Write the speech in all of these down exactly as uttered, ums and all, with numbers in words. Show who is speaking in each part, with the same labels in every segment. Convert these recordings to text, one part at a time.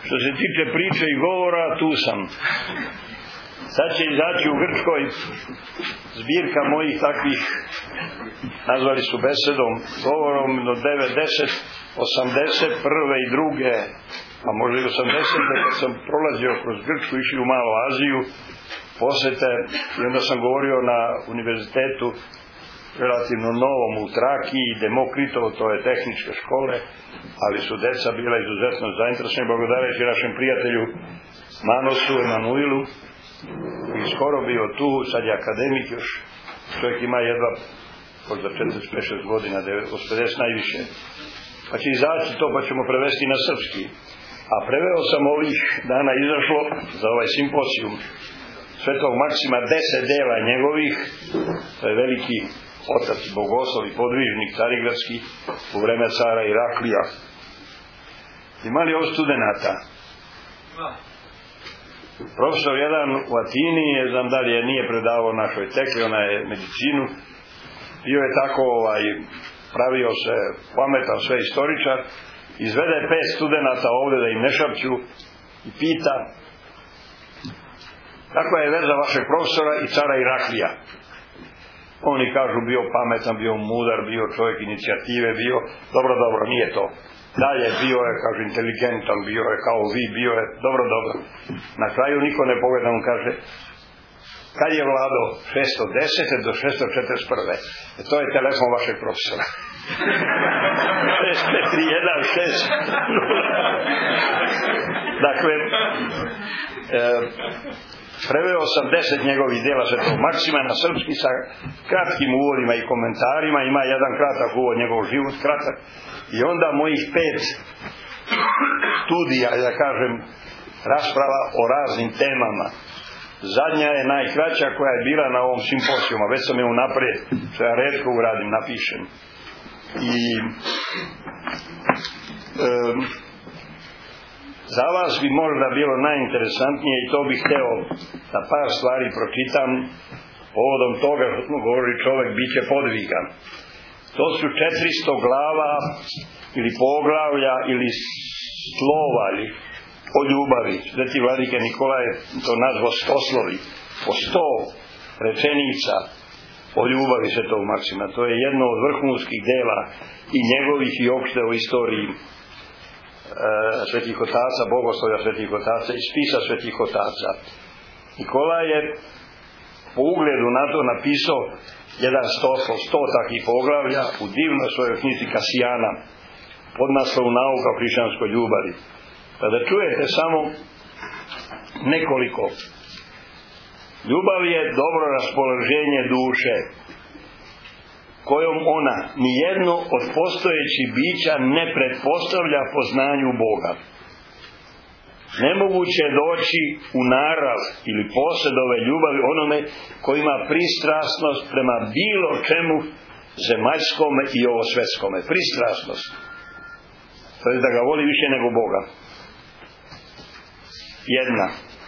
Speaker 1: Što se tiče priče i govora, tu sam. Sad će izaći u Grčkoj zbirka mojih takvih, nazvali su besedom, govorom do devet, deset, osamdeset prve i druge, a možda i osamdesete, kad sam prolazio kroz Grčku, išli u Malu Aziju, posete, i onda sam govorio na univerzitetu relativno novom u Trakiji, Demokritovo, to je tehničke škole, ali su deca bila izuzetno zainteresovani, blagodareći našem prijatelju Manosu Emanuilu, i skoro bio tu, sad je akademik još, čovjek ima jedva možda četrdeset pet šest godina, pedeset najviše, pa će izaći to, pa ćemo prevesti na srpski. A preveo sam ovih dana izašlo za ovaj simposijum Svetog Maksima deset dela njegovih, to je veliki otac, bogoslov i podvižnik carigradski u vreme cara Iraklija. Imali ovo studenata? Profesor jedan u Atini, ne znam da li je nije predavao našoj tekli, ona je medicinu, bio je tako ovaj, pravio se pametan sve istoričar, izvede pet studenata ovde da im ne šapću i pita kakva je veza vašeg profesora i cara Iraklija. Oni kažu bio pametan, bio mudar, bio čovjek inicijative, bio dobro, dobro, nije to. Dalje bio je, kaže, inteligentan, bio je kao vi, bio je, dobro, dobro. Na kraju niko ne pogleda, on kaže, kad je vladao šesto deset do šesto četrdeset prve. E to je telefon vašeg profesora. šest pet tri jedan šest. Dakle, e, preveo sam deset njegovih dela Svetog Maksima na srpski sa kratkim uvodima i komentarima, ima jedan kratak uvod, njegov život kratak, i onda mojih pet studija, da kažem, rasprava o raznim temama. Zadnja je najkraća koja je bila na ovom simposijumu, već sam je unaprijed, što ja retko uradim, napišem. I um, za vas bi možda bilo najinteresantnije, i to bih hteo da par stvari pročitam povodom toga što smo govorili, čovjek bit će podvigan. To su četiristo glava ili poglavlja ili slova ili o ljubavi. Sveti vladika Nikola je to nazvao stoslovi, po sto rečenica o ljubavi Svetog Maksima. To je jedno od vrhunskih dela i njegovih i opšte o istoriji e, svetih otaca, bogoslovja svetih otaca i spisa svetih otaca. Nikola je po ugledu na to napisao jedan stoslov, sto takvih poglavlja u divnoj svojoj knjizi Kasijana pod naslovom Nauka o hrišćanskoj ljubavi. Pa da čujete samo nekoliko. Ljubav je dobro raspoloženje duše, kojom ona nijedno od postojećih bića ne pretpostavlja poznanju Boga. Nemoguće je doći u narav ili posed ove ljubavi onome koji ima pristrasnost prema bilo čemu zemaljskome i ovosvetskome. Pristrasnost. To je da ga voli više nego Boga. Jedna.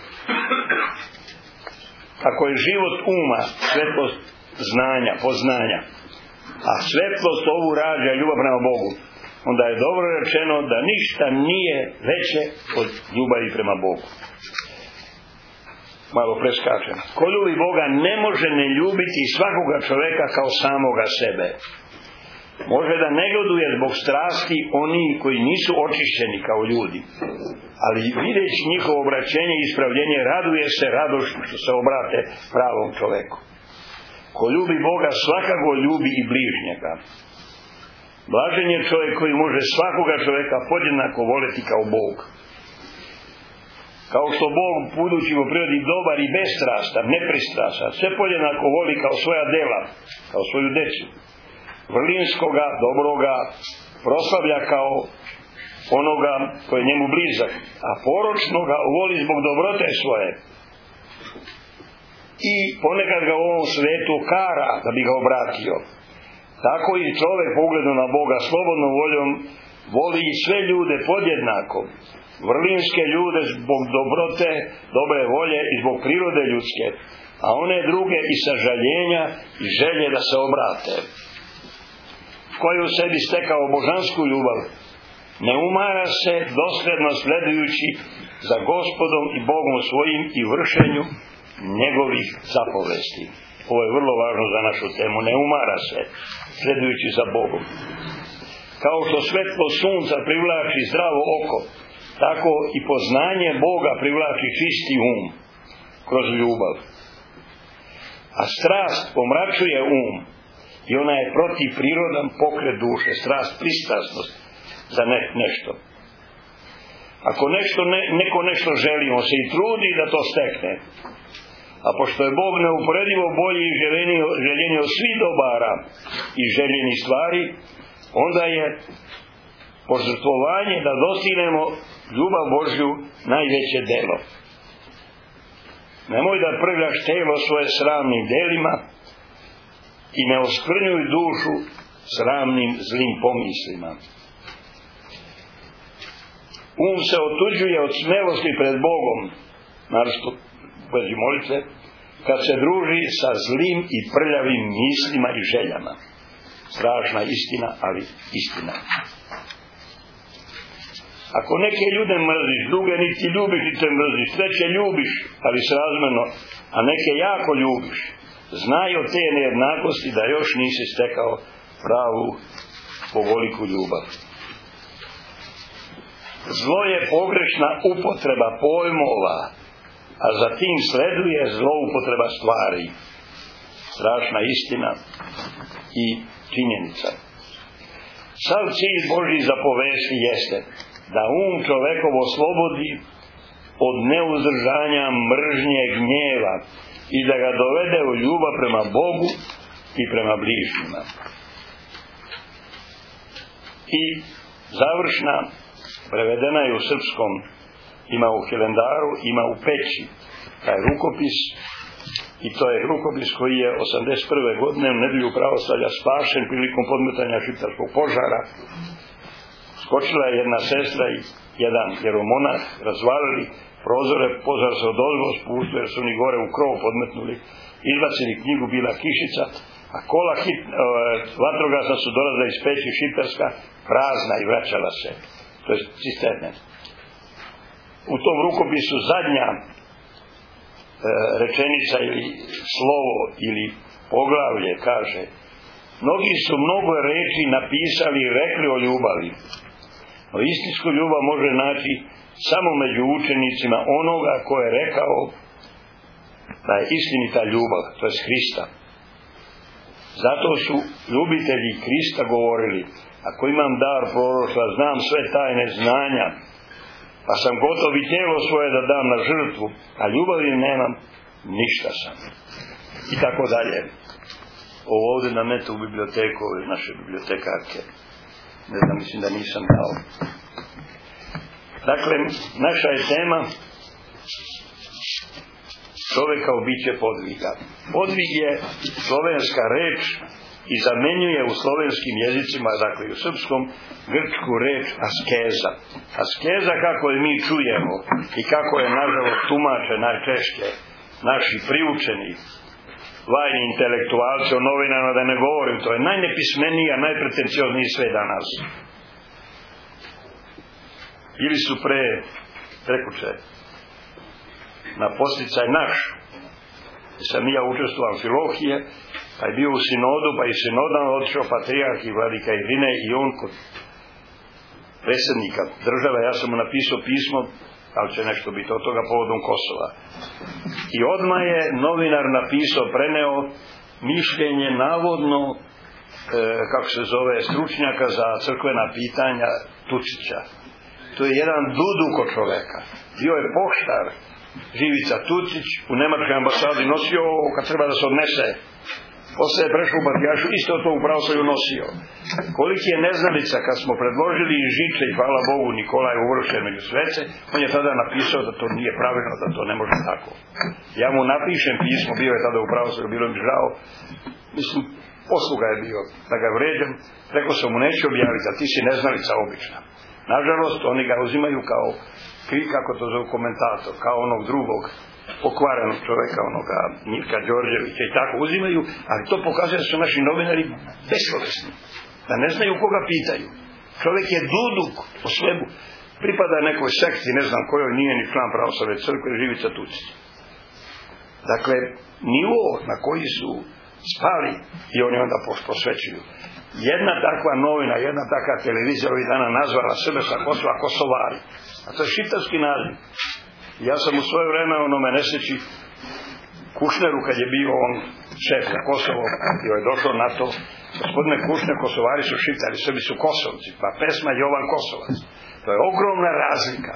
Speaker 1: Ako je život uma svetlost znanja, poznanja, a svetlost ovu rađa ljubav prema Bogu, onda je dobro rečeno da ništa nije veće od ljubavi prema Bogu. Malo preskačem. Ko ljubi Boga ne može ne ljubiti svakoga čoveka kao samoga sebe. Može da negoduje zbog strasti oni koji nisu očišćeni kao ljudi, ali videći njihovo obraćenje i ispravljenje raduje se radošću što se obrate pravom čoveku. Ko ljubi Boga svakako ljubi i bližnjega. Blažen je čovjek koji može svakoga čovjeka podjednako voleti kao Bog. Kao što Bog, budući u prirodi dobar i bestrastan, nepristrastan, sve podjednako voli kao svoja dela, kao svoju decu. Vrlinskoga, dobroga proslavlja kao onoga koji je njemu blizak, a poročnoga voli zbog dobrote svoje. I ponekad ga u ovom svetu kara da bi ga obratio. Tako i čovjek po ugledu na Boga slobodnom voljom voli sve ljude podjednako. Vrlinske ljude zbog dobrote, dobre volje i zbog prirode ljudske, a one druge i sažaljenja i želje da se obrate. Koji u sebi stekao božansku ljubav, ne umara se dosledno sledujući za Gospodom i Bogom svojim i vršenju njegovih zapovesti. Ovo je vrlo važno za našu temu. Ne umara se sledujući za Bogom. Kao što svetlo sunca privlači zdravo oko, tako i poznanje Boga privlači čisti um kroz ljubav. A strast pomračuje um i ona je protivprirodan pokret duše. Strast, pristrasnost za ne, nešto. Ako nešto, ne, neko nešto želi, on se i trudi da to stekne. A pošto je Bog neuporedivo bolji i željeniji od svih dobara i željenih stvari, onda je požrtvovanje da dostignemo ljubav Božju najveće delo. Nemoj da prljaš telo svoje sramnim delima i ne oskvrnjuj dušu sramnim zlim pomislima. Um se otuđuje od smelosti pred Bogom, naročito u vezi molitve, kad se druži sa zlim i prljavim mislima i željama. Strašna istina, ali istina. Ako neke ljude mrziš, druge niti ljubiš, niti mrziš, treće ljubiš, ali srazmjerno, a neke jako ljubiš, znaj od te nejednakosti da još nisi stekao pravu povoliku ljubav. Zlo je pogrešna upotreba pojmova, a zatim sleduje zloupotreba stvari. Strašna istina i činjenica. Sav cilj Božji zapovesti jeste da um čovekov oslobodi od neuzdržanja, mržnje, gnjeva i da ga dovede u ljubav prema Bogu i prema bližnjima. I završna, prevedena je u srpskom, ima u Hilandaru, ima u Peći, taj rukopis, i to je rukopis koji je osamdeset prve godine u nedelju pravoslavlja spašen prilikom podmetanja šiptarskog požara. Skočila je jedna sestra i jedan jeromonah, razvalili prozore, požar se odozgo spustio jer su oni gore u krov podmetnuli, izbacili knjigu, bila kišica, a kola hit, e, vatrogasna su dolazila iz Peći šiptarska, prazna i vraćala se. To je cisterne. U tom rukopisu zadnja e, rečenica ili slovo ili poglavlje kaže: mnogi su mnogo reči napisali i rekli o ljubavi, no istinsku ljubav može naći samo među učenicima onoga ko je rekao da je istinita ljubav, to je Hrista. Zato su ljubitelji Hrista govorili: ako imam dar proroštva, znam sve tajne znanja, pa sam gotov i tijelo svoje da dam na žrtvu, a ljubavi nemam, ništa sam. I tako dalje. Ovo ovdje na metu u biblioteku, naše bibliotekarke. Ne znam, mislim da nisam dao. Dakle, naša je tema čovjeka u biće podviga. Podvig je slovenska reč i zamenjuje u slovenskim jezicima, dakle u srpskom, grčku reč askeza. Askeza, kako je mi čujemo i kako je nažalost tumače najčešće naši priučeni vajni intelektualci o novinama, da ne govorim, to je najnepismenija, najpretenciozniji sve danas. Ili su pre, prekuće, na posticaj naš, gdje sam ja učestvovao u Amfilohije, pa je bio u sinodu, pa i sinodan otišao patrijarh i vladika Irine i on kod predsjednika države, ja sam mu napisao pismo, ali će nešto biti od toga povodom Kosova. I odmah je novinar napisao, preneo mišljenje navodno, e, kako se zove, stručnjaka za crkvena pitanja Tučića. To je jedan duduko čoveka. Bio je poštar, Živica Tučić, u nemačkoj ambasadi nosio ovo kad treba da se odnese. Posle je prešao u Batijašu, isto to u pravoslavlju nosio. Koliki je neznalica kad smo predložili i žiče, i hvala Bogu Nikolaj uvršen među svece, on je tada napisao da to nije pravilno, da to ne može tako. Ja mu napišem pismo, bio je tada u pravoslavlju, bilo mi žao, mislim, posluga je bio, da ga vređam, rekao sam mu, neću objaviti, a ti si neznalica obična. Nažalost, oni ga uzimaju kao, kako to zove, komentator, kao onog drugog pokvarenog čoveka, onoga Mirka Đorđevića i tako uzimaju, ali to pokazuje da su naši novinari beslovesni, da ne znaju koga pitaju. Čovjek je duduk po svebu. Pripada nekoj sekti, ne znam kojoj, nije ni član pravoslavne crkve, živi sa tuci. Dakle, nivo na koji su spali i oni onda posvećuju. Jedna takva novina, jedna takva televizija ovih dana nazvala sebe sa Kosova Kosovari. A to je šiptarski naziv. Ja sam u svoje vreme onome nesreći Kušneru, kad je bio on šef za Kosovo, i je došao na to, gospodine Kušner, Kosovari su šiptari, Srbi su Kosovci, pa pesma Jovan Kosovac. To je ogromna razlika.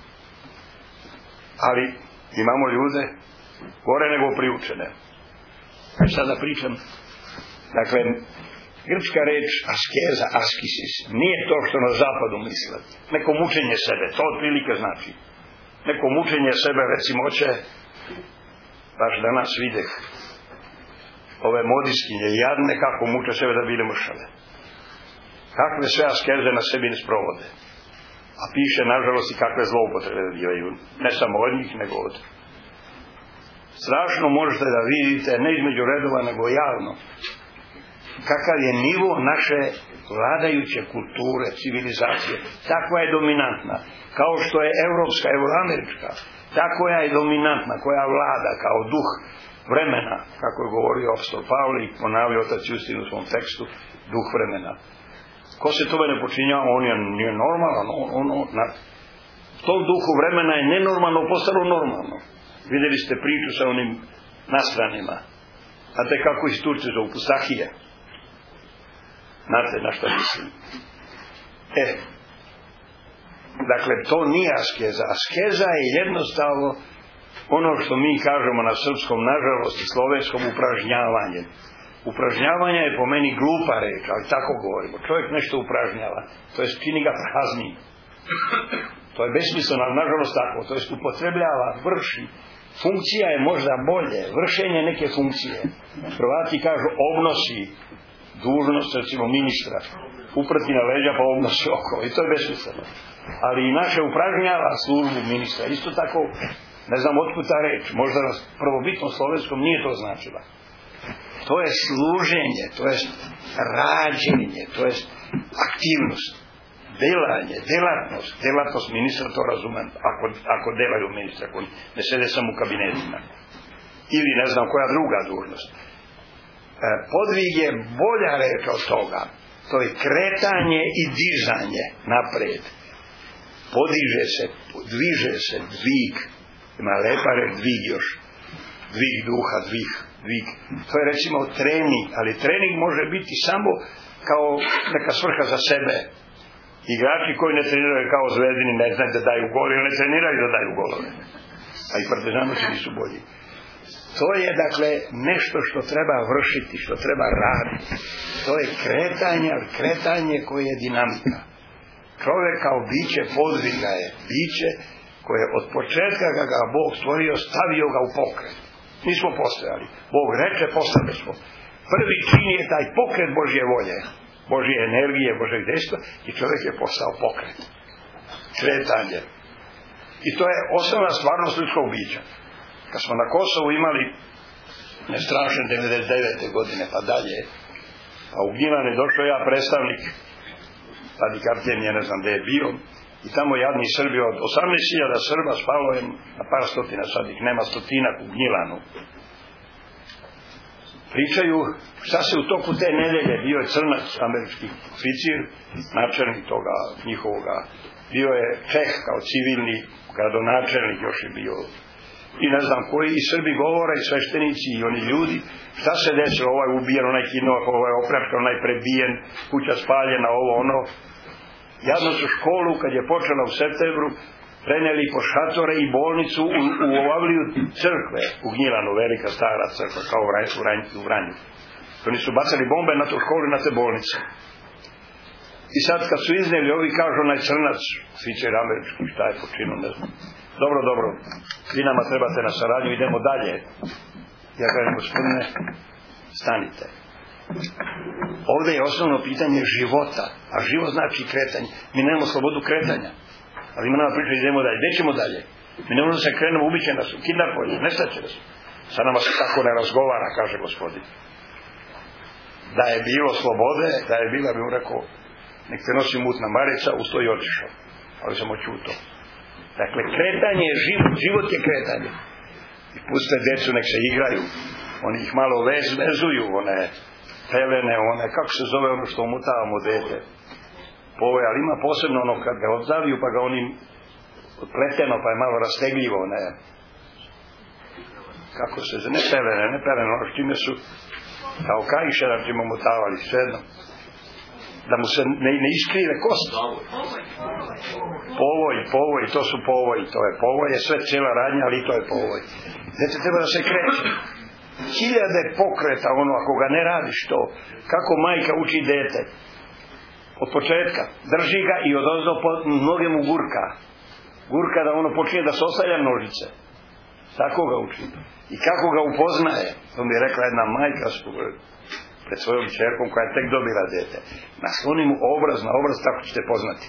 Speaker 1: Ali imamo ljude gore nego priučene. Sada pričam, dakle, grčka reč askeza, askisis, nije to što na zapadu misle. Neko mučenje sebe, to otprilike znači. Neko mučenje sebe, recimo, će, baš danas videh, ove modiskinje jadne kako muče sebe da bile mršave. Kakve sve askeze na sebi ne sprovode. A piše, nažalost, i kakve zloupotrebe bivaju. Ne samo od njih, nego od. Strašno možete da vidite, ne između redova, nego javno, kakav je nivo naše vladajuće kulture, civilizacije. Takva je dominantna. Kao što je evropska, euroamerička. Takva je dominantna, koja vlada kao duh vremena, kako je govorio apostol Pavle i ponavljao otac Justin u svom tekstu, duh vremena. Ko se tome ne počinjava, on je nije normalan. On, on, on, na tom duhu vremena je nenormalno postalo normalno. Vidjeli ste priču sa onim nastranima. Znate kako iz Turci zovu Pustahije. Znate na što mislim. E, dakle, to nije askeza. Askeza je jednostavno ono što mi kažemo na srpskom, nažalost i slovenskom, upražnjavanje. Upražnjavanje je po meni glupa reč, ali tako govorimo. Čovjek nešto upražnjava, to jest čini ga praznim. To je besmisleno, ali nažalost tako. To jest upotrebljava, vrši. Funkcija je možda bolje, vršenje neke funkcije. Hrvati kažu obnosi dužnost, recimo ministra, uprati na leđa pa obnosi oko. I to je besmisleno. Ali i naše upražnjava službu ministra. Isto tako, ne znam otkud ta reč, možda na prvobitnom slovenskom nije to značila. To je služenje, to je rađenje, to je aktivnost, delanje, delatnost. Delatnost ministra, to razumem, ako, ako delaju ministra, ako ne sede samo u kabinetima. Ili ne znam koja druga dužnost. Podvig je bolja reč od toga. To je kretanje i dizanje napred. Podiže se, dviže se, dvig. Ima lepa reč, dvig još. Dvig duha, dvig, dvig. To je recimo trening, ali trening može biti samo kao neka svrha za sebe. Igrači koji ne treniraju kao Zvezdini ne znaju da daju gol, ili ne treniraju da daju golove. A i Partizanovi nisu bolji. To je, dakle, nešto što treba vršiti, što treba raditi. To je kretanje, ali kretanje koje je dinamika. Čovjek kao biće podviga je biće koje od početka ga ga Bog stvorio, stavio ga u pokret. Nismo postojali. Bog reče, postali smo. Prvi čin je taj pokret Božje volje, Božje energije, Božjeg dejstva i čovjek je postao pokret. Kretanje. I to je osnovna stvarnost ljudskog bića. Kad smo na Kosovu imali nestrašne devedeset devete godine pa dalje, a u Gnjilan je došao ja predstavnik, tada Kartijen je ne znam gde je bio, i tamo jadni Srbi od osamnaest hiljada Srba spalo je na par stotina, sad ih nema stotinak u Gnjilanu. Pričaju šta se u toku te nedelje, bio je crnac, američki oficir, načelnik toga njihovoga, bio je Čeh kao civilni gradonačelnik, još je bio, i ne znam koji, i Srbi govore, i sveštenici, i oni ljudi, šta se desilo, ovaj ubijen, onaj kinov, ovaj opljačkan, onaj prebijen, kuća spaljena, ovo ono. Jadno su školu, kad je počela u septembru, preneli po šatore i bolnicu u, u Avliju crkve, u Gnjilanu, velika stara crkva, kao u Vranju. U Vranju. Oni su bacali bombe na tu školu i na te bolnice. I sad kad su izneli, ovi kažu onaj crnac, oficir američki, šta je počinu, ne znam. Dobro, dobro, vi nama trebate na saradnju, idemo dalje. Ja kažem, gospodine, stanite. Ovdje je osnovno pitanje života, a život znači kretanje. Mi nemamo slobodu kretanja, ali ima nama priča, idemo dalje. Gdje ćemo dalje? Mi ne možemo se krenemo, ubiće nas, kidnapovanje, nestaće nas. Sa nama se tako ne razgovara, kaže gospodin. Da je bilo slobode, da je bila, bi mu rekao, nek te nosi mutna marica, usto i otišao. Ali sam očuto. Dakle, kretanje je život, život je kretanje. I puste decu, nek se igraju. Oni ih malo vez, vezuju, one pelene, one, kako se zove ono što omutavamo dete. Povoj, ali ima posebno ono kad ga odzaviju, pa ga onim pleteno, pa je malo rastegljivo, ne. Kako se zove, ne pelene, ne pelene, ono što ime su, kao kaiše nam ćemo omutavali, sve jedno. Da mu se ne, ne iskrive kost. Povoj, povoj, to su povoj, to je povoj, je sve cijela radnja, ali to je povoj. Dete treba da se kreće. Hiljade pokreta, ono, ako ga ne radiš to, kako majka uči dete. Od početka, drži ga i odozdo po noge mu gurka. Gurka da ono počinje da se ostavlja nožice. Tako ga uči. I kako ga upoznaje, to mi je rekla jedna majka pred svojom čerkom koja je tek dobila dete. Nasloni mu obraz na obraz, tako ćete poznati.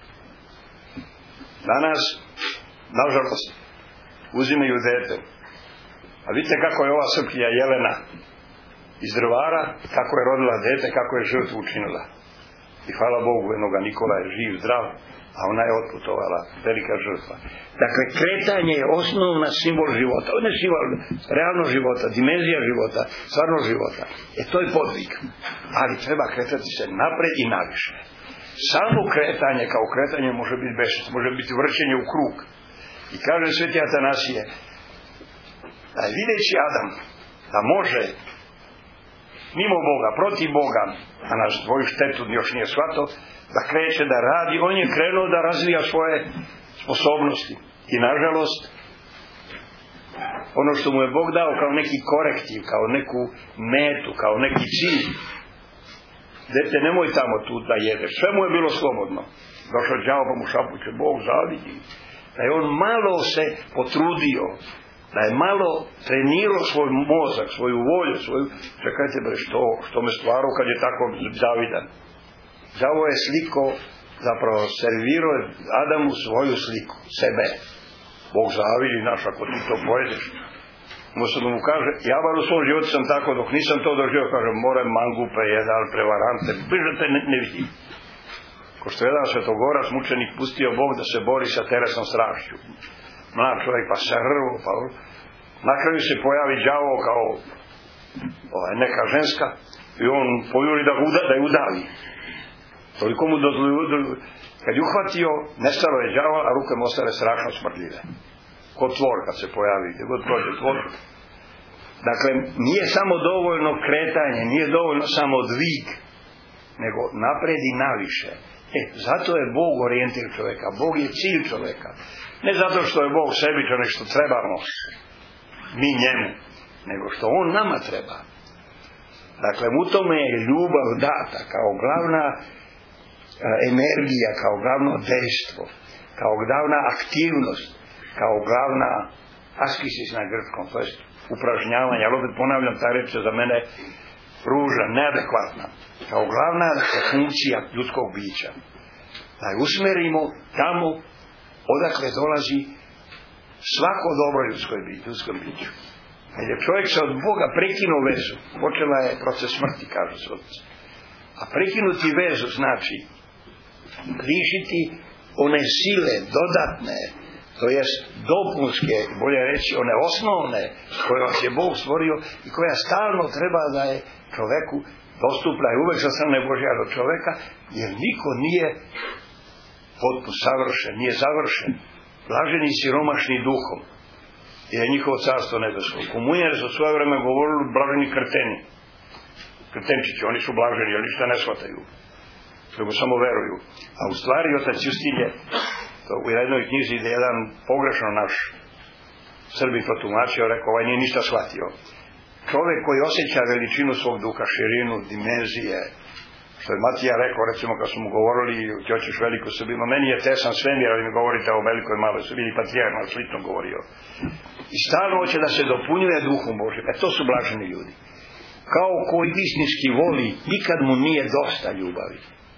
Speaker 1: Danas, nažalost, uzimaju dete. A vidite kako je ova Srpkinja Jelena iz Drvara, kako je rodila dete, kako je žrtvu učinila. I hvala Bogu, jednoga Nikola je živ, zdrav, a ona je otputovala, velika žrtva. Dakle, kretanje je osnovna simbol života. Ovo je simbol realnog života, dimenzija života, stvarno života. E, to je podvig. Ali treba kretati se napred i naviše. Samo kretanje kao kretanje može biti bešćest, može biti vrćenje u krug. I kaže sveti Atanasije, da je videći Adam, da može mimo Boga, protiv Boga, a na svoju štetu još nije shvatao, da kreće, da radi, on je krenuo da razvija svoje sposobnosti. I nažalost, ono što mu je Bog dao kao neki korektiv, kao neku metu, kao neki cilj, dete, nemoj tamo tu da jedeš, sve mu je bilo slobodno. Došao đavo pa mu šapuće, Bog zavidi. Da je on malo se potrudio, da je malo trenirao svoj mozak, svoju volju, svoju, čekajte bre, što, što me stvarao kad je tako zavidan. Đavo je sliko, zapravo servirao Adamu svoju sliku, sebe. Bog zavidi, naš, ako ti to pojedeš. Muslim mu kaže, ja bar u svom životu sam tako, dok nisam to doživio, kaže, more mangupe, jedan prevarante, bližete ne, ne vidi. Ko što jedan svetogorac, mučenik, pustio Bog da se bori sa telesnom strašću. Mlad čovjek, pa se rvo, pa na kraju se pojavi đavo kao ovaj, neka ženska i on pojuri da, uda, da je udavi. Toliko mu dozvolio, kad je uhvatio, nestalo je đavo, a ruke mu ostale strašno smrtljive. Ko tvor kad se pojavi, gdje god prođe tvor. Dakle, nije samo dovoljno kretanje, nije dovoljno samo dvig, nego napred i naviše. E, zato je Bog orijentir čovjeka, Bog je cilj čovjeka. Ne zato što je Bog sebičan, nego što trebamo mi njemu, nego što on nama treba. Dakle, u tome je ljubav data kao glavna e, energija, kao glavno dejstvo, kao glavna aktivnost, kao glavna askisis na grčkom, to je upražnjavanje, ali opet ponavljam, ta reč je za mene ružna, neadekvatna, kao glavna funkcija ljudskog bića. Da je usmerimo tamo odakle dolazi svako dobro ljudskoj biću, ljudskom biću. Kad je čovjek se od Boga prekinuo vezu, počela je proces smrti, kažu se otci. A prekinuti vezu znači lišiti one sile dodatne, to jest dopunske, bolje reći one osnovne koje vas je Bog stvorio i koja stalno treba da je čovjeku dostupna i uvek sa strane Božja do čovjeka, jer niko nije potpuno savršen, nije završen. Blaženi siromašni duhom je njihovo carstvo nebesko. Komunjari su svoje vreme govorili blaženi krteni. Krtenčići, oni su blaženi, ali ništa ne shvataju. Nego samo veruju. A u stvari otac Justin je u jednoj knjizi gdje jedan pogrešno naš Srbin to tumačio, rekao, ovaj nije ništa shvatio. Čovjek koji osjeća veličinu svog duha, širinu, dimenzije, što je Matija rekao, recimo kad smo mu govorili, ti hoćeš veliku Srbinu, meni je tesan svemir, ali mi govorite o velikoj maloj Srbini, pa Patrijarh malo slično govorio. I stalno hoće da se dopunjuje duhom Božim. E to su blaženi ljudi. Kao koji istinski voli, nikad mu nije dosta ljubavi.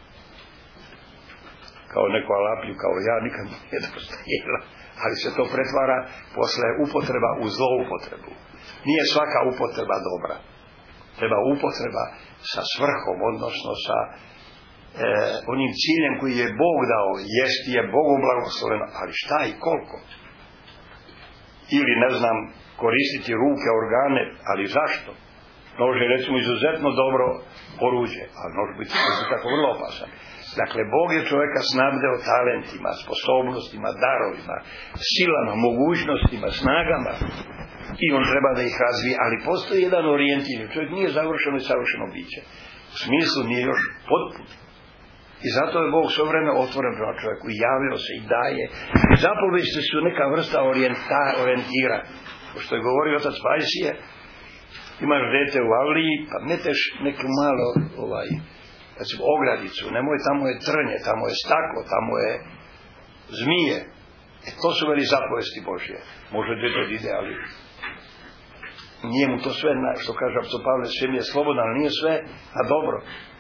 Speaker 1: Kao neko alaplju, kao ja, nikad mu nije dosta jela. Ali se to pretvara posle upotreba u zloupotrebu. Nije svaka upotreba dobra. Treba upotreba sa svrhom, odnosno sa onim ciljem koji je Bog dao, jesti je Bogom blagosloveno, ali šta i koliko? Ili, ne znam, koristiti ruke, organe, ali zašto? Nož je, recimo, izuzetno dobro oruđe, ali može biti tako vrlo opasan. Dakle, Bog je čovjeka snabdeo talentima, sposobnostima, darovima, silama, mogućnostima, snagama i on treba da ih razvije, ali postoji jedan orijentir. Čovjek nije završeno i savršeno biće. U smislu nije još potpun. I zato je Bog sve vreme otvoren prema čovjeku i javio se i daje. I zapovesti su neka vrsta orijenta, orijentira. Pošto je govorio otac Pajsije, imaš dete u avliji, pa meteš neku malo ovaj, recimo, ogradicu, nemoj, tamo je trnje, tamo je staklo, tamo je zmije. E, to su veli zapovesti Božje. Može dete da ide, ali nije mu to sve, što kaže apostol Pavle, sve mi je slobodno, ali nije sve, a dobro.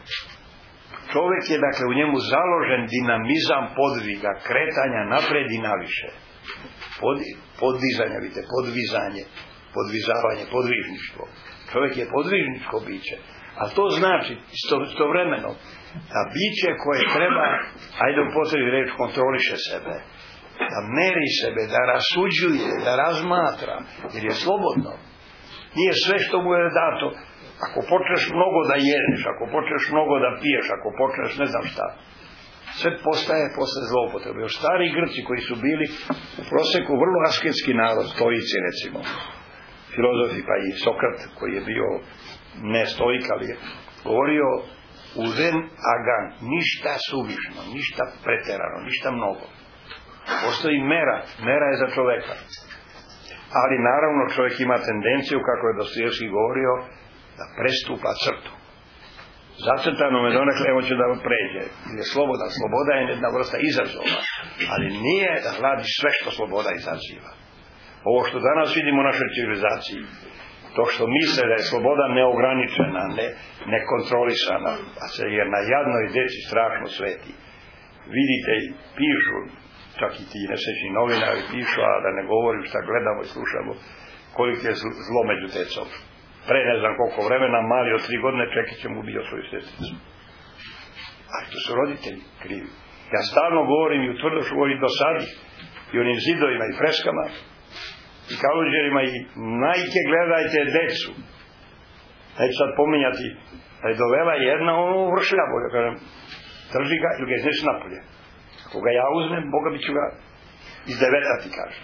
Speaker 1: Čovjek je, dakle, u njemu založen dinamizam podviga, kretanja napred i naviše. Pod, podvizanje, vidite, podvizanje, podvizavanje, podvižništvo. Čovjek je podvižničko biće. A to znači, isto, istovremeno, da biće koje treba, ajde u potrebi reći, kontroliše sebe, da meri sebe, da rasuđuje, da razmatra, jer je slobodno. Nije sve što mu je dato. Ako počneš mnogo da jedeš, ako počneš mnogo da piješ, ako počneš ne znam šta, sve postaje posle zloupotrebe. Još stari Grci koji su bili u proseku vrlo asketski narod, stoici recimo, filozofi, pa i Sokrat koji je bio ne stoik, ali je govorio uzen agan, ništa suvišno, ništa preterano, ništa mnogo. Postoji mera, mera je za čoveka. Ali naravno čovjek ima tendenciju, kako je Dostojevski govorio, da prestupa crtu. Zacrtano me donekle, evo će da pređe. Je sloboda. Sloboda je jedna vrsta izazova. Ali nije da radiš sve što sloboda izaziva. Ovo što danas vidimo u našoj civilizaciji, to što misle da je sloboda neograničena, ne, nekontrolisana, a se jer na jadnoj deci strašno sveti. Vidite i pišu, čak i ti nesrećni novinari pišu, a da ne govorim šta gledamo i slušamo, koliko je zlo među decom. Pre ne znam koliko vremena, mali od tri godine Čekićem ubio svoju sestricu. Ali to su roditelji krivi. Ja stalno govorim i utvrdo ću govorim do sadi i onim zidovima i freskama i kaluđerima i majke gledajte decu. Neću sad pominjati da je dovela jedna, ono vršila bolje, kažem, drži ga ili ga iznesi napolje. Ako ga ja uzmem, Boga bi ću ga izdevetati, kaže.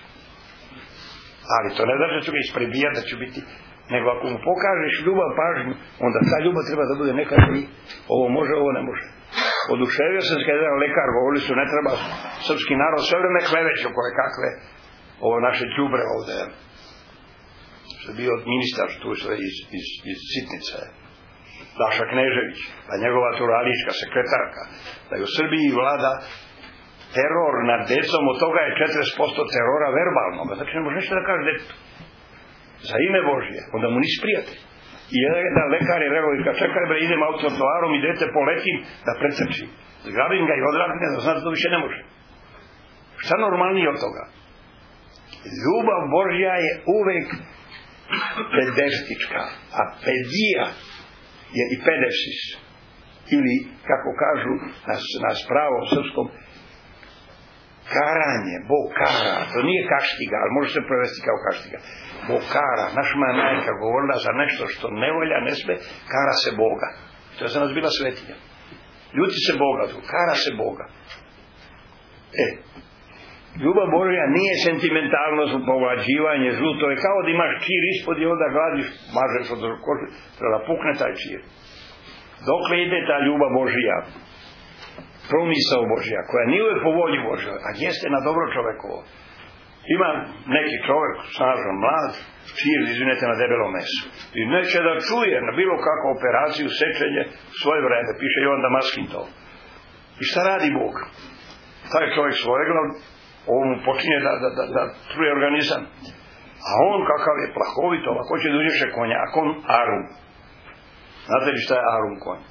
Speaker 1: Ali to ne znači da ću ga isprebijati, da ću biti, nego ako mu pokažeš ljubav, pažnju, onda ta ljubav treba da bude nekad i ovo može, ovo ne može. Oduševio sam se kada jedan lekar, govorili su, ne treba srpski narod sve vreme kleveće koje kakve ovo naše đubre ovde. Što je bio ministar tu iz, iz, iz Sitnice, Daša Knežević, pa njegova turalijska sekretarka, da je u Srbiji vlada teror nad decom, od toga je četrdeset posto terora verbalnog. Znači ne može nešto da kaže detetu. Za ime Božje, onda mu nisi prijatelj. I jedan lekar je rekao, kad čekaj bre, idem autotovarom i dete poletim da precrči. Zgrabim ga i odravim ga, da znam da to više ne može. Šta normalnije od toga? Ljubav Božja je uvek pedestička, a pedija je i pedepsis. Ili, kako kažu na, na spravom srpskom, karanje, Bog kara, to nije kaštiga, ali može se prevesti kao kaštiga. Bog kara, naša majka govorila za nešto što ne volja, ne sme, kara se Boga. To je za nas bila svetinja. Ljuti se Boga, tu, kara se Boga. E, ljubav Božja nije sentimentalnost, povlađivanje, zlu, to je kao da imaš čir ispod i onda gladiš, mažeš od kože, treba pukne taj čir. Dokle ide ta ljubav Božja? Promisao Božja, koja nije uvek po volji Božja, a jeste na dobro čovekovo. Ima neki čovek, snažan, mlad, čir, izvinete, na debelom mesu. I neće da čuje na bilo kakvu operaciju, sečenje, svoje vreme, piše Jovan Damaskin to. I šta radi Bog? Taj čovjek svoje glav, ovo mu počinje da, da, da, da truje organizam. A on kakav je plahovito, ako će da uđeše konja, a kon Arum. Znate li šta je Arum konj?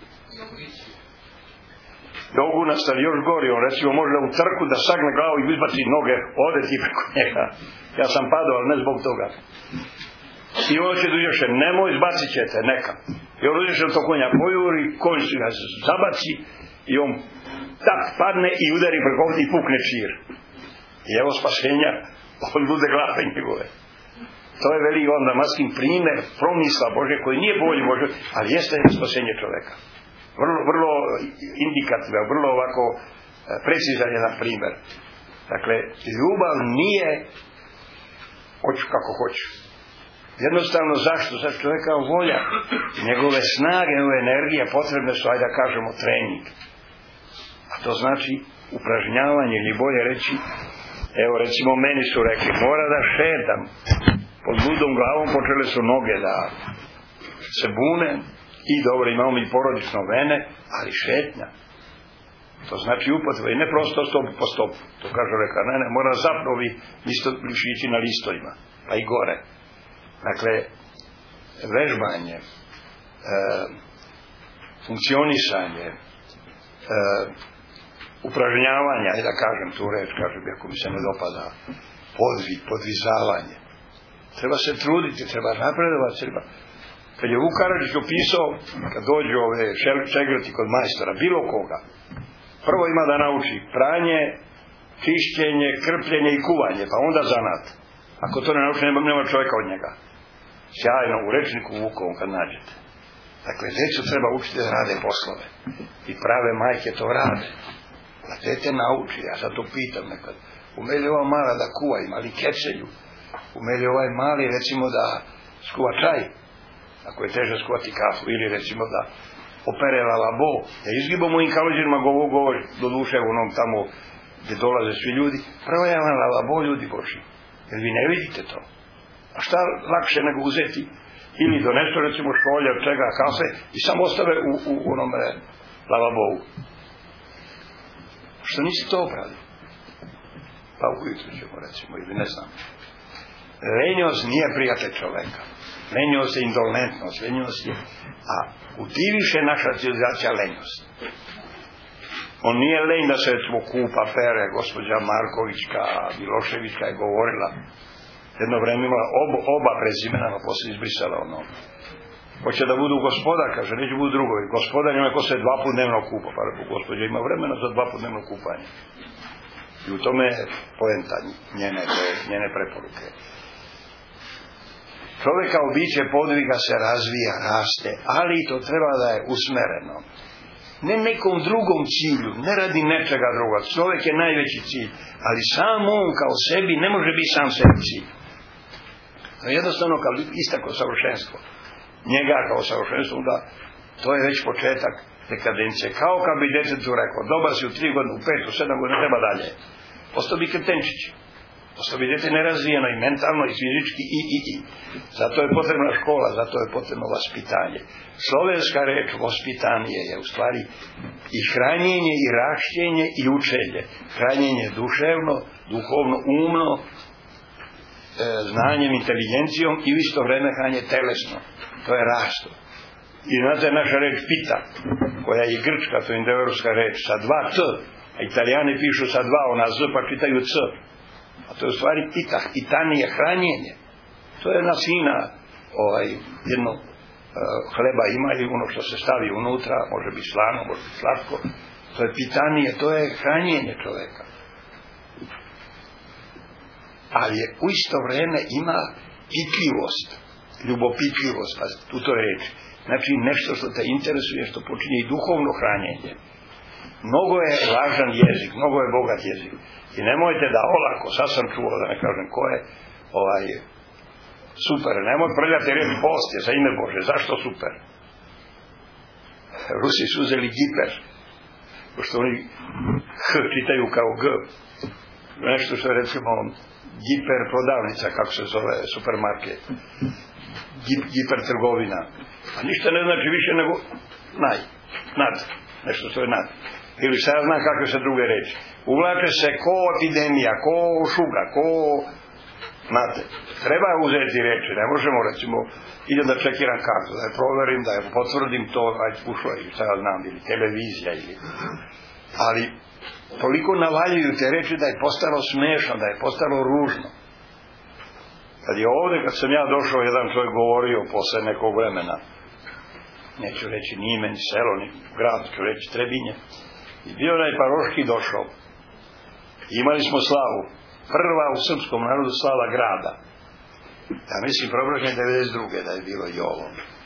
Speaker 1: Jogunac, ali još gori, on recimo može u trku da sagne glavu i izbaci noge, ode ti preko njega. Ja sam padao, ali ne zbog toga. I on će dužeše, nemoj, izbacit ćete, neka. I on dužeše to konja pojuri, konj se ga zabaci i on tak padne i udari preko ovdje i pukne čir. I evo spasenja od lude glave njegove. To je veli onda maskin primjer promisla Bože koji nije po volji Bože, ali jeste spasenje čoveka. Vrlo, vrlo indikativan, vrlo ovako precizan jedan primjer. Dakle, ljubav nije hoću kako hoću. Jednostavno zašto? Zašto čovjeka volja. Njegove snage, njegove energije potrebne su, ajde da kažemo, trening. A to znači upražnjavanje, ili bolje reći, evo recimo meni su rekli, mora da šetam. Pod ludom glavom počele su noge da se bune i dobro, imamo mi porodično vene, ali šetnja. To znači upotreba i ne prosto stop po stopu. To kaže reka, ne, ne, mora zapravo isto ići na listovima, pa i gore. Dakle, vežbanje, e, funkcionisanje, e, upražnjavanje, ajde da kažem tu reč, kažem, ako mi se ne dopada, podvig, podvizavanje. Treba se truditi, treba napredovati, treba. Kad je Vuk Karadžić opisao, kad dođu ove šegrti kod majstora, bilo koga, prvo ima da nauči pranje, čišćenje, krpljenje i kuvanje, pa onda zanat. Ako to ne nauči, nema, nema čovjeka od njega. Sjajno, u rečniku Vukovom kad nađete. Dakle, djecu treba učiti da rade poslove. I prave majke to rade. Da dete nauči, ja sad to pitam nekad. Umeli ova mala da kuva, imali kecelju. Umeli ovaj mali, recimo, da skuva čaj. Ako je teže skuvati kafu. Ili, recimo, da opere lalabo. Ja izgibamo im kalođerima govor, do duše u onom tamo gdje dolaze svi ljudi. Prvo je vam lalabo, ljudi Boži. Jer vi ne vidite to. A šta lakše nego uzeti ili donesu recimo šolje od čega kafe i samo ostave u, u, u onom lavabovu. Što nisi to obrali? Pa ujutro ćemo recimo ili ne znam. Lenjost nije prijatelj čoveka. Lenjost je indolentnost. Lenjost je, a utiviše naša civilizacija lenjost. On nije lenj da se recimo kupa, pere, gospođa Markovićka, Miloševićka je govorila. Jedno vreme imala oba, oba prezimena, no poslije izbrisala ono. Hoće da budu gospodar, kaže, neće budu drugovi. Gospodar ima ko se dva put dnevno kupa, pa reku, gospođa ima vremena za dva put dnevno kupanje. I u tome je poenta njene, njene preporuke. Čovjeka u biće podviga se razvija, raste, ali to treba da je usmereno. Ne nekom drugom cilju, ne radi nečega druga. Čovjek je najveći cilj, ali sam on kao sebi ne može biti sam sebi cilj. To je jednostavno kao istako savršenstvo. Njega kao savršenstvo, da to je već početak dekadencije. Kao kad bi djetetu rekao, dobar si u tri godine, u pet, u sedam godina, treba dalje. Postao bi kretenčić. Postao bi djete nerazvijeno i mentalno i fizički i i i. Zato je potrebna škola, zato je potrebno vaspitanje. Slovenska reč vaspitanje je u stvari i hranjenje i rašćenje i učenje. Hranjenje duševno, duhovno, umno, e, znanjem, inteligencijom i u isto vrijeme hranjenje telesno. To je rasto. I znate naša reč pita, koja je grčka, to je indoeuropska reč, sa dva t, a italijani pišu sa dva, ona z, pa čitaju c. A to je u stvari pita, pitanje je hranjenje. To je jedna fina, ovaj, jedno uh, hleba ima ili ono što se stavi unutra, može biti slano, može biti slatko. To je pitanje, to je hranjenje čovjeka. Ali je u isto vrijeme ima pitljivost, ljubopitljivost, pa tu to je reč. Znači nešto što te interesuje, što počinje i duhovno hranjenje. Mnogo je važan jezik, mnogo je bogat jezik. I nemojte da olako, sad sam čuo, da ne kažem ko je, ovaj, super, nemoj prljati reč post je za ime Bože. Zašto super? Rusi su uzeli giper, pošto oni h čitaju kao g. Nešto što je recimo giper prodavnica, kako se zove supermarket. Giper trgovina. A ništa ne znači više nego naj, nad, nešto što je nad. Ili šta ja znam kakve se druge reći. Uvlače se ko epidemija, ko šuga, ko... Znate, treba uzeti reći, ne možemo recimo, idem da čekiram kartu, da je proverim, da je potvrdim to, ajde ušlo ili šta ja znam, ili televizija, ili... Ali toliko navaljuju te reči da je postalo smešno, da je postalo ružno. Kad je ovdje, kad sam ja došao, jedan čovjek govorio posle nekog vremena, neću reći ni ime, ni selo, ni grad, ću reći Trebinje, I bio onaj paroški došao. Imali smo slavu. Prva u srpskom narodu slava grada. Ja mislim probražnje devedeset druge da je bilo i ovo.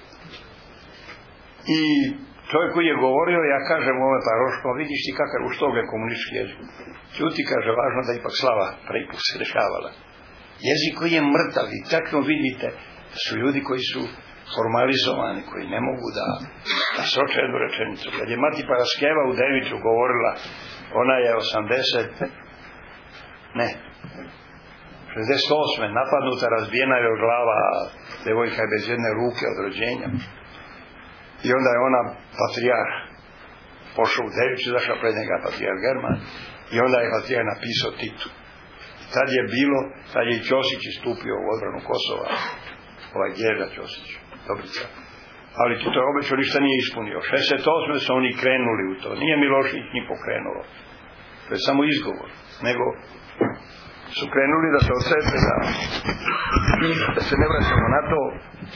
Speaker 1: I čovjek koji je govorio, ja kažem ove paroško, vidiš ti kakav u što je komunistički jezik. Čuti, kaže, važno da ipak slava prepus se dešavala. Jezik koji je mrtav i takno vidite da su ljudi koji su formalizovani, koji ne mogu da, da sroče jednu rečenicu. Kad je Mati Paraskeva u Deviću govorila, ona je osamdeset, ne, šezdeset osme napadnuta, razbijena je od glava, devojka je bez jedne ruke od rođenja. I onda je ona patrijarh pošao u Dević, zašao pred njega patrijarh German i onda je patrijarh napisao Titu. I tad je bilo, tad je i Ćosić istupio u odbranu Kosova, ovaj Djeda Ćosić, Dobrica. Ali Tito je obećao, ništa nije ispunio. šezdeset osme su oni krenuli u to. Nije Milošević ni pokrenulo. To je samo izgovor. Nego su krenuli da se odcepe, da, da se ne vraćamo na to.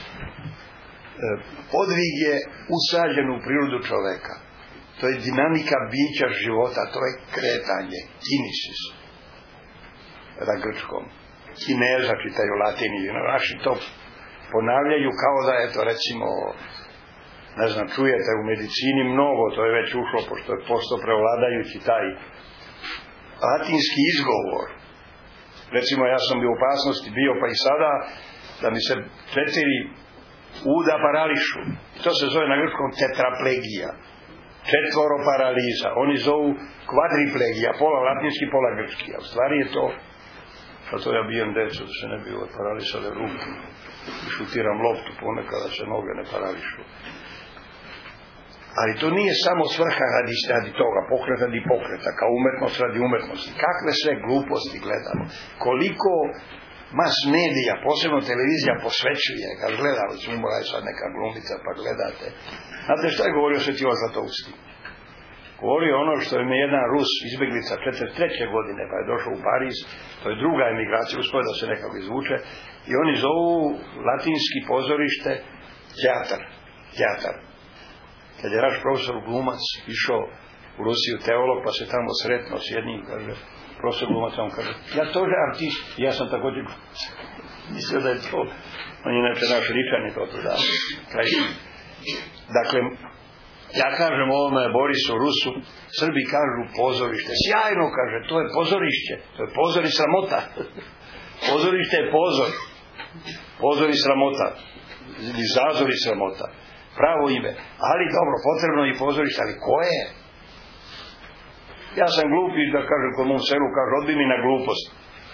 Speaker 1: Podvig je usađen u prirodu čoveka. To je dinamika bića života, to je kretanje, kinesis, na grčkom. Kineza čitaju latini, naši to ponavljaju kao da je to, recimo, ne znam, čujete u medicini mnogo, to je već ušlo, pošto je posto prevladajući taj latinski izgovor. Recimo, ja sam bio u opasnosti bio, pa i sada, da mi se četiri uda parališu. To se zove na grčkom tetraplegija. Četvoro paraliza. Oni zovu kvadriplegija, pola latinski, pola grčki. A u stvari je to, pa to ja bijem decu, da se ne bi ove paralisale ruke. I šutiram loptu ponekad da se noge ne parališu. Ali to nije samo svrha radi, radi toga, pokret radi pokreta, kao umetnost radi umetnosti. Kakve sve gluposti gledamo. Koliko mas medija, posebno televizija, posvećuje, kad gledamo, umora je sad neka glumica, pa gledate. Znate šta je govorio Sveti Zlatousti? Govorio ono što je mi jedan Rus, izbjeglica četrdeset treće godine, pa je došao u Pariz, to je druga emigracija, uspio da se nekako izvuče, i oni zovu latinski pozorište teatar. Teatar. Kad je naš profesor Glumac išao u Rusiju, teolog, pa se tamo sretno s jednim, kaže, profesor Glumac, on kaže, ja to je artist, ja sam također Glumac. Mislio da je to, on je inače naš Ričan je to to da. Dakle, ja kažem ovome Borisu Rusu, Srbi kažu pozorište, sjajno kaže, to je pozorište, to je pozor i sramota. Pozorište je pozor, pozor i sramota, ili zazor i sramota, pravo ime, ali dobro, potrebno i pozorište, ali koje je? Ja sam glupi, da kažem, kod mom selu, kaže, odbi mi na glupost.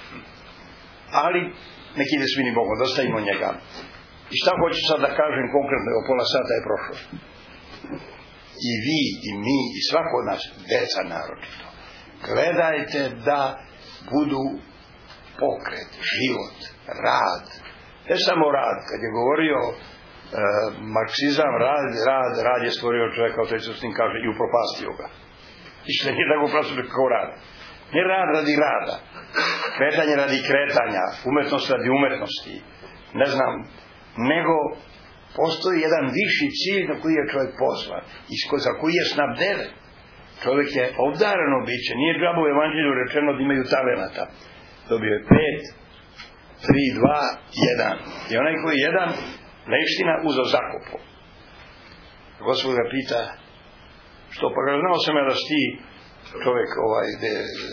Speaker 1: Ali, nek ide svini Bogom, dostavimo njega. I šta hoću sad da kažem konkretno, o pola sata je prošlo. I vi, i mi, i svako od nas, deca naročito, gledajte da budu pokret, život, rad. Ne samo rad, kad je govorio e, marksizam, rad, rad, rad je stvorio čovjeka, o toj s tim kaže, i upropastio ga. I što nije tako prosto kao rad. Ne rad radi rada, kretanje radi kretanja, umetnost radi umetnosti, ne znam, nego postoji jedan viši cilj na koji je čovjek pozvan i za koji je snabdeven. Čovjek je obdareno biće, nije džabu u evanđelju rečeno da imaju talenata. Dobio je pet, tri, dva, jedan. I onaj koji je jedan, leština uzeo zakopo. Gospod ga pita, što pa ga znao sam ja da si ti čovjek ovaj, de,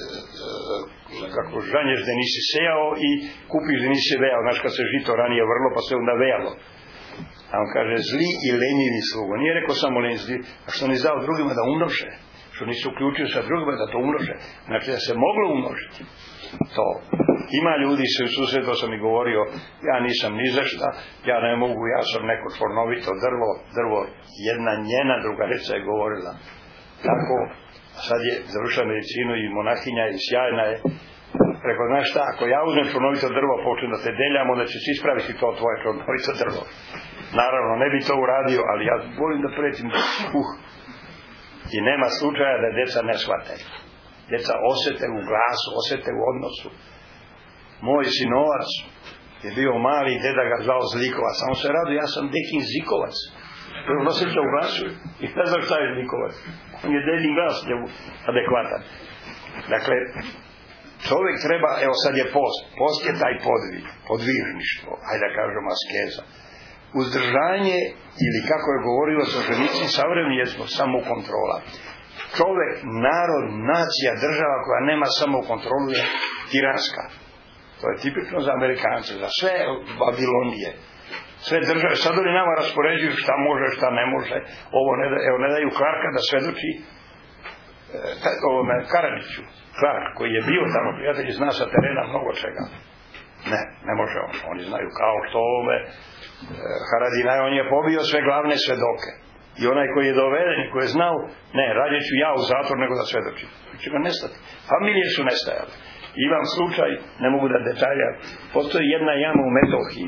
Speaker 1: kako žanješ da nisi sejao i kupiš da nisi vejao. Znaš kad se žito ranije vrlo pa se onda vejalo. A on kaže, zli i lenjivi slugo. Nije rekao samo lenjivi, a što ne izdao drugima da umnože. Što nisu uključili sa drugima da to umnože. Znači da se moglo umnožiti. To. Ima ljudi se u susredu, sam i govorio, ja nisam ni za šta, ja ne mogu, ja sam neko čvornovito drvo, drvo, jedna njena drugarica je govorila. Tako, sad je završila medicinu i monahinja i sjajna je. Rekao, znaš šta, ako ja uzmem čvornovito drvo, počnem da te deljam, onda će se ispraviti to tvoje čvornovito drvo. Naravno, ne bi to uradio, ali ja volim da pretim, uh, i nema slučaja da djeca ne shvate. Djeca osete u glasu, osete u odnosu. Moj sinovac je bio mali, deda ga zvao Zlikovac, a on se radio, ja sam Dekin Zikovac. On osjeća u glasu i ne zna šta je likovati. On je dedin glas njemu adekvatan. Dakle, čovjek treba, evo sad je post, post je taj podvig, podvižništvo, hajde da kažemo askeza. Uzdržanje, ili kako je govorilo Solženicin, savremeni je samokontrola. Čovjek, narod, nacija, država koja nema samokontrolu je tiranska. To je tipično za Amerikance, za sve Babilonije. Sve države, sad oni nama raspoređuju šta može, šta ne može. Ovo ne, da, evo, ne daju Clarka da svedoči e, ovome Karadžiću. Clark, koji je bio tamo prijatelj, zna sa terena mnogo čega. Ne, ne može on. Oni znaju kao što ovome e, Haradinaj, on je pobio sve glavne svedoke. I onaj koji je doveden i koji je znao, ne, radije ću ja u zatvor nego da svedočim. Će ga nestati. Familije su nestajale. Imam slučaj, ne mogu da detalja, postoji jedna jama u Metohiji,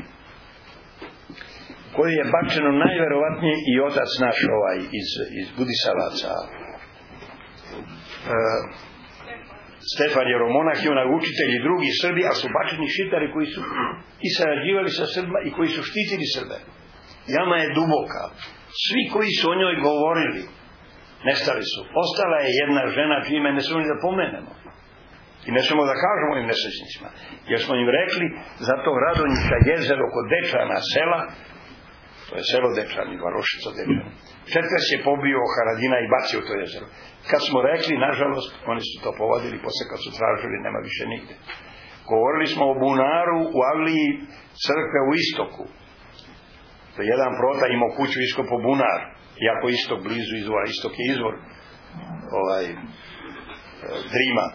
Speaker 1: koju je bačeno najverovatnije i otac naš ovaj iz, iz Budisavaca. E, Stefan Jeromonah i onaj učitelj i drugi Srbi, a su bačeni šiptari koji su i sarađivali sa Srbima i koji su štitili Srbe. Jama je duboka. Svi koji su o njoj govorili nestali su. Ostala je jedna žena čime ne smemo da pomenemo. I ne smemo da kažemo im nesrećnicima. Jer smo im rekli za to Radonjička jezero kod Dečana sela, to je selo Dečani, Varošica Dečani. Četvrs je pobio Haradina i bacio to jezero. Kad smo rekli, nažalost, oni su to povodili, posle kad su tražili, nema više nigde. Govorili smo o bunaru u Avliji crkve u istoku. To je jedan prota imao kuću iskopo bunar, iako istok blizu izvora, istok je izvor ovaj, Drima.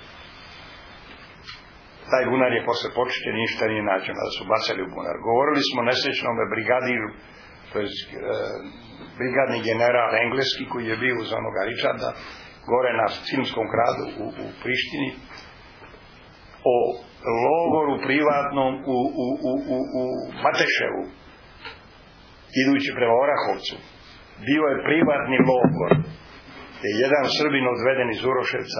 Speaker 1: Taj bunar je posle počećen, ništa nije nađeno, da su bacali u bunar. Govorili smo nesrećnom brigadiru, to je e, brigadni general engleski koji je bio uz onoga Richarda, gore na filmskom gradu u, u Prištini, o logoru privatnom u, u, u, u, u Mateševu, idući prema Orahovcu. Bio je privatni logor, gdje je jedan Srbin odveden iz Uroševca,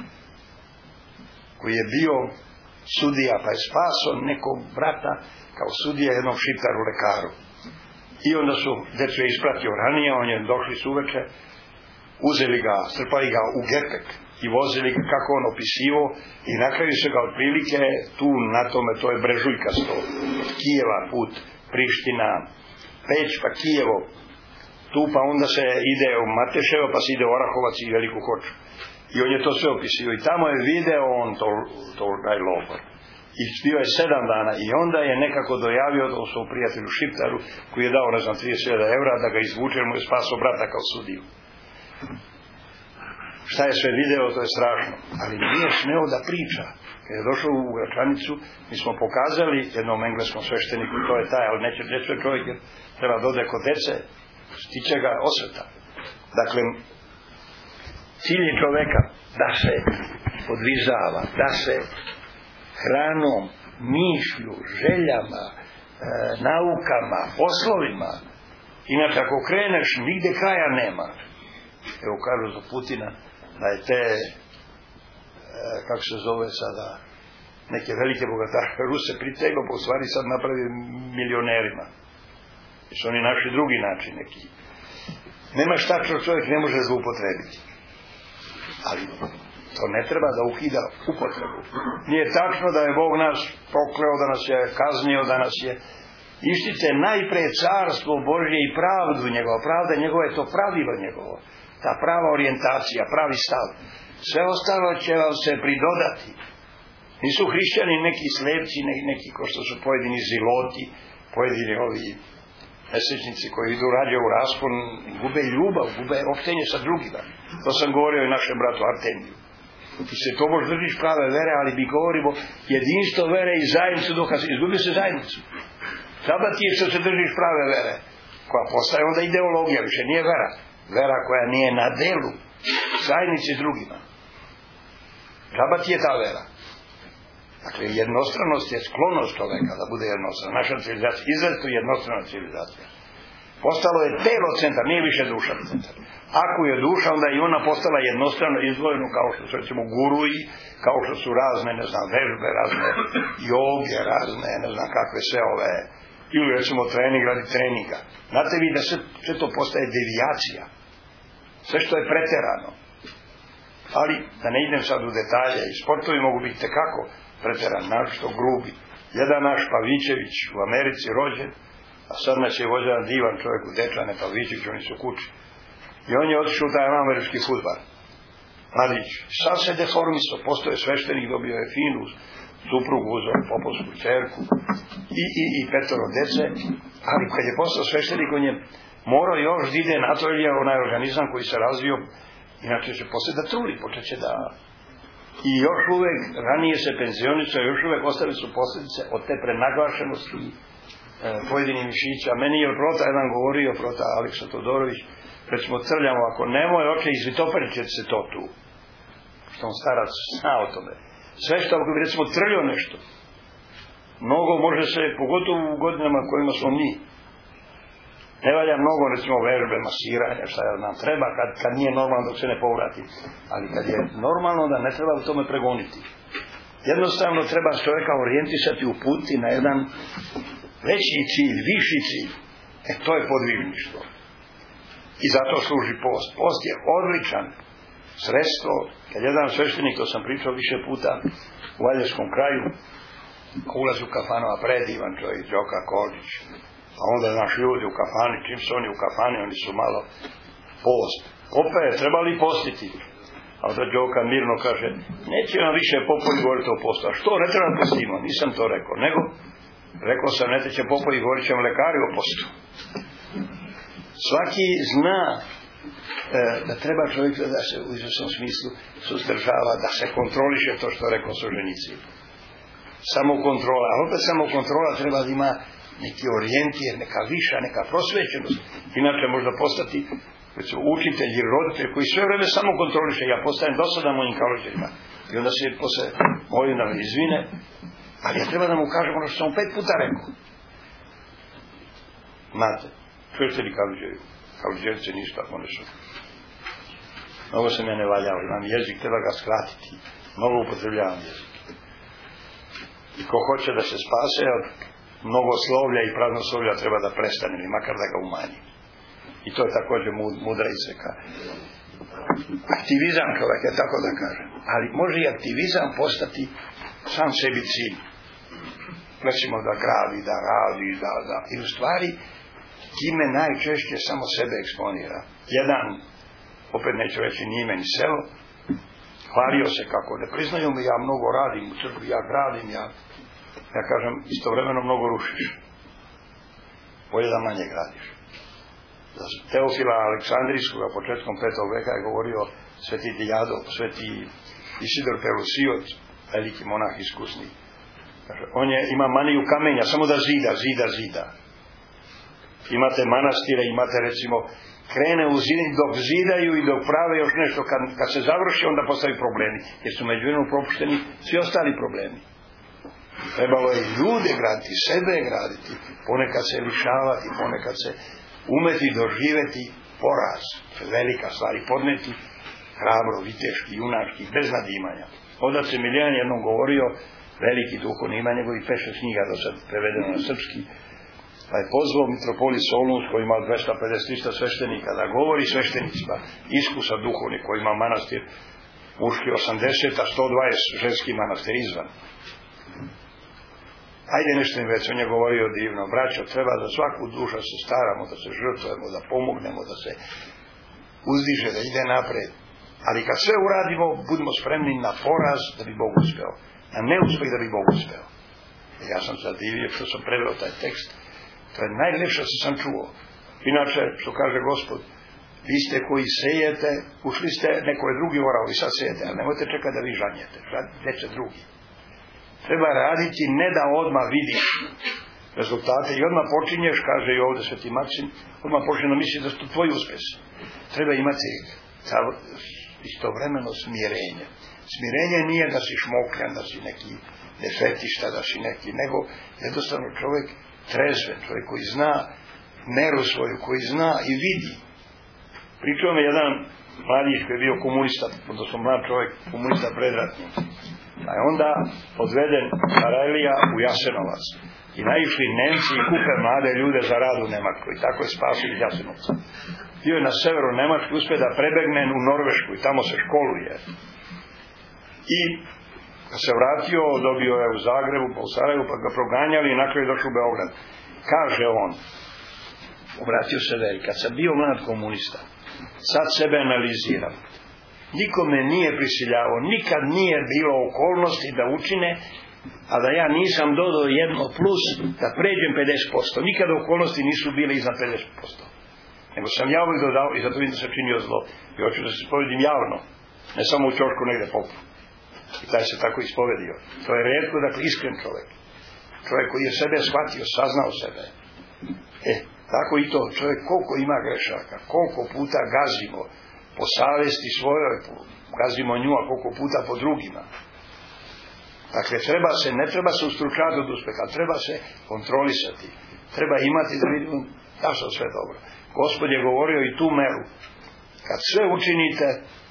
Speaker 1: koji je bio sudija, pa je spaso nekog brata kao sudija jednom šiptaru lekaru. I onda su, decu je ispratio ranije, on je došli su uveče, uzeli ga, strpali ga u gepek i vozili ga kako on opisivo i na kraju se ga otprilike tu na tome, to je brežuljkasto, od Kijeva put, Priština, Peć, pa Kijevo, tu pa onda se ide u Mateševo, pa se ide u Orahovac i Veliku Hoču. I on je to sve opisio. I tamo je video on to, to taj logor. I bio je sedam dana. I onda je nekako dojavio da u svom prijatelju Šiptaru, koji je dao, ne znam, trideset hiljada evra, da ga izvuče, mu je spaso brata kao sudiju. Šta je sve video, to je strašno. Ali nije smeo da priča. Kad je došao u Gračanicu, mi smo pokazali jednom engleskom svešteniku, to je taj, ali neće djeco čovjek, jer treba dode kod dece, stiče ga osveta. Dakle, cilj je čoveka da se podvizava, da se hranom, mišlju, željama, e, naukama, poslovima. Inače, ako kreneš, nigde kraja nema. Evo kažu za Putina da je te, e, kako se zove sada, neke velike bogataše Ruse priteglo, pa u stvari sad napravi milionerima. Jer su oni našli drugi način neki. Nema šta što čovjek ne može zloupotrebiti. Ali to ne treba da ukida upotrebu. Nije tačno da je Bog nas prokleo, da nas je kaznio, da nas je... Ištite najpre carstvo Božje i pravdu njegova. Pravda njegova je to pravilo njegovo. Ta prava orijentacija, pravi stav. Sve ostalo će vam se pridodati. Nisu hrišćani neki slepci, neki ko što su pojedini ziloti, pojedini ovi nesrećnici koji idu rađe u raspon, gube ljubav, gube opštenje sa drugima. To sam govorio i našem bratu Artemiju. Ti se to možeš držiš prave vere, ali mi govorimo jedinstvo vere i zajednicu, dok izgubio se zajednicu. Sada ti je što se držiš prave vere, koja postaje onda ideologija, više nije vera. Vera koja nije na delu zajednici s drugima. Džaba ti je ta vera. Dakle, jednostranost je sklonost čoveka da bude jednostrana. Naša civilizacija, izrazito jednostrana civilizacija. Postalo je telo centar, nije više duša centar. Ako je duša, onda i ona postala jednostrano izdvojeno, kao što su recimo guruji, kao što su razne, ne znam, vežbe, razne joge, razne, ne znam kakve sve ove Ili recimo trening radi treninga. Znate vi da sve, sve to postaje devijacija. Sve što je preterano. Ali, da ne idem sad u detalje, i sportovi mogu biti tekako preteran, našto grubi. Jedan naš Pavićević u Americi rođen, a sad nas je vođan divan čovjek u Dečane, Pavićević, oni su kući. I on je otišao u taj američki fudbal. Mladić, sad se deformisto, postoje sveštenik, dobio je finu suprugu, uzor, popovsku čerku i, i, i petoro dece, ali kad je postao sveštenik, on je morao još da ide na to, jer je onaj organizam koji se razvio, inače će posle da truli, počeće da... I još uvek, ranije se penzionica, još uvek ostale su posljedice od te prenaglašenosti e, pojedinih mišića. Meni je prota jedan govorio, prota Aleksa Todorović, recimo crljamo, ako nemoj oče izvitoperit će se to tu. Što on starac zna o tome. Sve što ako bi recimo trljio nešto, mnogo može se, pogotovo u godinama kojima smo mi, ne valja mnogo recimo vežbe, masiranja, šta ja nam treba kad, kad nije normalno dok se ne povrati. Ali kad je normalno da ne treba u tome pregoniti. Jednostavno treba čovjeka orijentisati u puti na jedan veći cilj, viši cilj. E to je podvižništvo. I zato služi post. Post je odličan sredstvo. Kad jedan sveštenik, to sam pričao više puta u Valjevskom kraju, ulazi u kafanu, a predivan čovjek, Đoka Kolić. A onda naši ljudi u kafani, čim su oni u kafani, oni su malo post. Opet, treba li postiti? A onda Đoka mirno kaže, neće nam više popovi govoriti o postu. A što, ne treba postimo? Nisam to rekao. Nego, rekao sam, ne će popovi, govorit će lekari o postu. Svaki zna e, da treba čovjek da se u izvjesnom smislu suzdržava, da se kontroliše to što rekao Solženicin. Samokontrola. A opet samokontrola treba da ima neki orijentir, neka viša, neka prosvećenost. Inače možda postati učitelj ili roditelj koji sve vreme samo kontroliše. Ja postajem dosadan mojim roditeljima. I onda se posle molim da me izvine, ali ja treba da mu kažem ono što sam pet puta rekao. Znate, čujete li Kaluđevi? Kaluđevice nisu tako nešto. Mnogo sam ja ne valjao, imam jezik, treba ga skratiti. Mnogo upotrebljavam jezik. I ko hoće da se spase od mnogo slovlja i praznoslovlja treba da prestane, ili makar da ga umanji. I to je također mudra izreka. Aktivizam čovjek je tako da kažem. Ali može i aktivizam postati sam sebi cilj. Recimo da gradi, da radi, da, da. I u stvari time najčešće samo sebe eksponira. Jedan, opet neću reći ni ime ni selo, hvalio se kako ne priznaju mi, ja mnogo radim u crkvi, ja gradim, ja ja kažem, istovremeno mnogo rušiš. Bolje da manje gradiš. Za Teofila Aleksandrijskoga početkom petog veka je govorio sveti Dijadov, sveti Isidor Pelusiot, veliki monah iskusni. Kaže, on je, ima maniju kamenja, samo da zida, zida, zida. Imate manastire, imate recimo, krene u zidin dok zidaju i dok prave još nešto, kad, kad se završi onda postavi problemi, jer su međuvremenu propušteni svi ostali problemi. Trebalo je ljude graditi, sebe graditi, ponekad se lišavati, ponekad se umeti doživeti poraz, velika stvar, i podneti hrabro, viteški, junački, bez nadimanja. Odac Emilijan jednom govorio, veliki duhovni, ima njegovi pet šest knjiga do sad prevedeno na srpski, pa je pozvao mitropolit Solunsk koji ima dvesta pedeset do trista sveštenika da govori sveštenicima, iskusa duhovni koji ima manastir muški osamdeset, a sto dvadeset ženski manastir izvan. Ajde nešto im već, on je govorio divno, braćo, treba za svaku dušu se staramo, da se žrtvujemo, da pomognemo, da se uzdiže, da ide napred. Ali kad sve uradimo, budemo spremni na poraz da bi Bog uspeo. Na neuspeh da bi Bog uspeo. Ja sam zadivio što sam preveo taj tekst. To je najlepše što sam čuo. Inače, što kaže Gospod, vi ste koji sejete, ušli ste, neko je drugi orao, vi sad sejete, ali nemojte čekati da vi žanjete, žanjete drugi. Treba raditi, ne da odmah vidiš rezultate i odmah počinješ, kaže i ovdje sveti Maksim, odmah počinje da misli da su to tvoji uspjesi. Treba imati istovremeno smirenje. Smirenje nije da si šmokljan, da si neki defetišta, da si neki, nego jednostavno čovjek trezven, čovjek koji zna meru svoju, koji zna i vidi. Pričao me jedan mladić koji je bio komunista, odnosno mlad čovjek, komunista predratni. A je onda odveden Sarajlija u Jasenovac. I naišli Nemci i kupe mlade ljude za rad u Nemačkoj. I tako je spasio iz Jasenovca. Bio je na severu Nemačke, uspio da prebegne u Norvešku i tamo se školuje. I kad se vratio, dobio je u Zagrebu, pa u Sarajevu, pa ga proganjali i na kraju došao u Beograd. Kaže on, obratio se veli, kad sam bio mlad komunista, sad sebe analiziram. Nikome nije prisiljavao, nikad nije bilo okolnosti da učine, a da ja nisam dodao jedno plus da pređem pedeset posto. Nikada okolnosti nisu bile iznad pedeset posto. Nego sam ja uvijek dodao i zato vidim da se činio zlo. I hoću da se spovedim javno, ne samo u ćošku negde popu. I taj se tako ispovedio. To je retko, dakle, iskren čovjek. Čovjek koji je sebe shvatio, saznao sebe. E, tako i to, čovjek koliko ima grešaka, koliko puta gazimo po savesti svojoj, gazimo nju, a koliko puta po drugima. Dakle, treba se, ne treba se ustručati od uspeha, treba se kontrolisati. Treba imati da vidimo da što sve dobro. Gospod je govorio i tu meru. Kad sve učinite,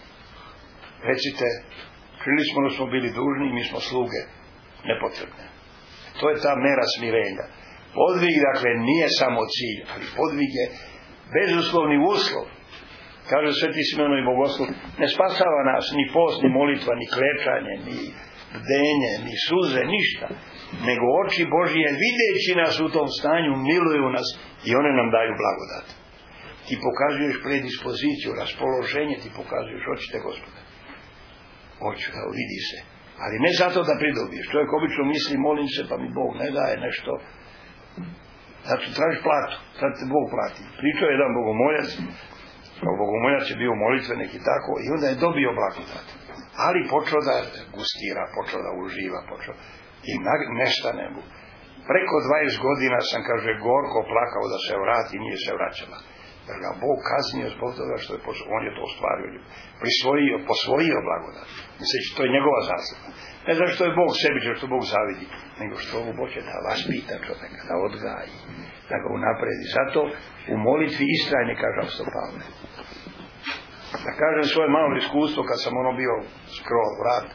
Speaker 1: recite, čuli smo da smo bili dužni i mi smo sluge nepotrebne. To je ta mera smirenja. Podvig, dakle, nije samo cilj, ali podvig je bezuslovni uslov. Kaže Sveti Simeon i Bogoslov, ne spasava nas ni post, ni molitva, ni klečanje, ni bdenje, ni suze, ništa. Nego oči Božije, videći nas u tom stanju, miluju nas i one nam daju blagodat. Ti pokazuješ predispoziciju, raspoloženje ti pokazuješ, hoćete Gospoda. Hoću, evo, vidi se. Ali ne zato da pridobiješ. Čovjek obično misli, molim se, pa mi Bog ne daje nešto. Zato tražiš platu, sad te Bog plati. Pričao je jedan bogomoljac, bogomoljac je bio molitvenik i tako, i onda je dobio blagodat. Ali počeo da gustira, počeo da uživa, počeo. I nešta ne mu. Preko dvadeset godina sam, kaže, gorko plakao da se vrati, nije se vraćala. Jer ga Bog kaznio zbog toga što je počeo, on je to ostvario, prisvojio, posvojio blagodat. Misleći, to je njegova zasluga. Ne znam što je Bog sebičan, što Bog zavidi, nego što ovo Bog će da vaspita čoveka, da odgaji, da ga unapredi. Zato u molitvi istrajne, kaže apostol Pavle. Da kažem svoje malo iskustvo kad sam ono bio skroz vrat,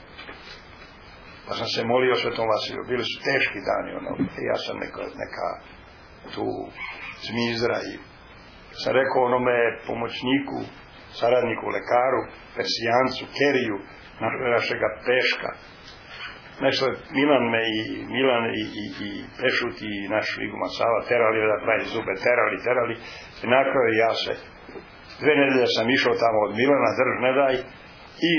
Speaker 1: pa sam se molio Svetom Vasiliju. Bili su teški dani, ono, ja sam neka, neka tu zmizdra i sam rekao onome pomoćniku, saradniku, lekaru, Persijancu, Keriju, našega Peška. Nešto je Milan me i Milan i, i, i Pešut i naš iguman Sava terali da pravi zube, terali, terali. I nakraju ja se, dve nedelje sam išao tamo od Milana, drž ne daj, i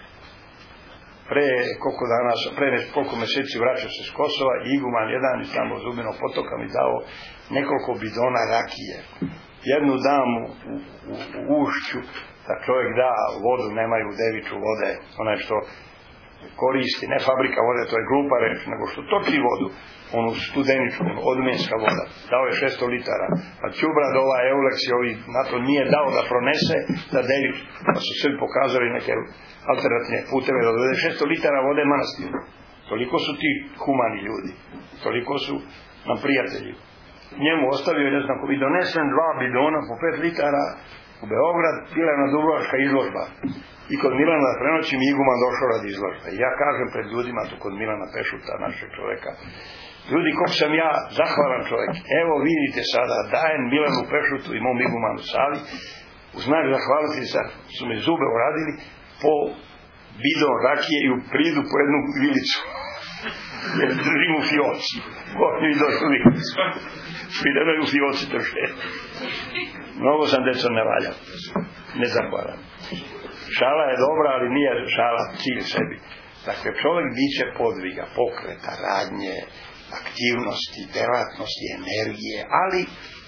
Speaker 1: pre koliko dana, pre koliko mjeseci vraćao se s Kosova i iguman jedan iz tamo Zubinog potoka mi dao nekoliko bidona rakije. Jednu dam u, u, u, u ušću, da čovjek da vodu, nemaju deviču vode, onaj što koristi, ne fabrika vode, to je glupa reč, nego što toči vodu, onu studeničku, odmenska voda, dao je šesto litara, a Ćubrad, ova Euleks i ovi na to nije dao da pronese za devič, pa su svi pokazali neke alternativne puteve da dovede šesto litara vode manastiru. Toliko su ti humani ljudi, toliko su nam prijatelji. Njemu ostavio, ne znam ko bi donesen dva bidona po pet litara u Beograd, bila je na Dubrovačka izložba. I kod Milana prenoći mi iguman došao radi izložbe. I ja kažem pred ljudima tu kod Milana Pešuta, našeg čoveka, ljudi, koliko sam ja zahvalan čovjek, evo vidite sada, dajem Milanu Pešutu i mom igumanu Savi, u znak zahvaliti sa, su mi zube uradili, po bidon rakije i u pridu po jednu vilicu. Jer držim u fioci. Oni mi došli u vilicu. Svideno je u fioci drže. Mnogo sam deco ne valjao. Ne zahvalan. Šala je dobra, ali nije šala cilj sebi. Dakle, čovjek biće podviga, pokreta, radnje, aktivnosti, delatnosti, energije, ali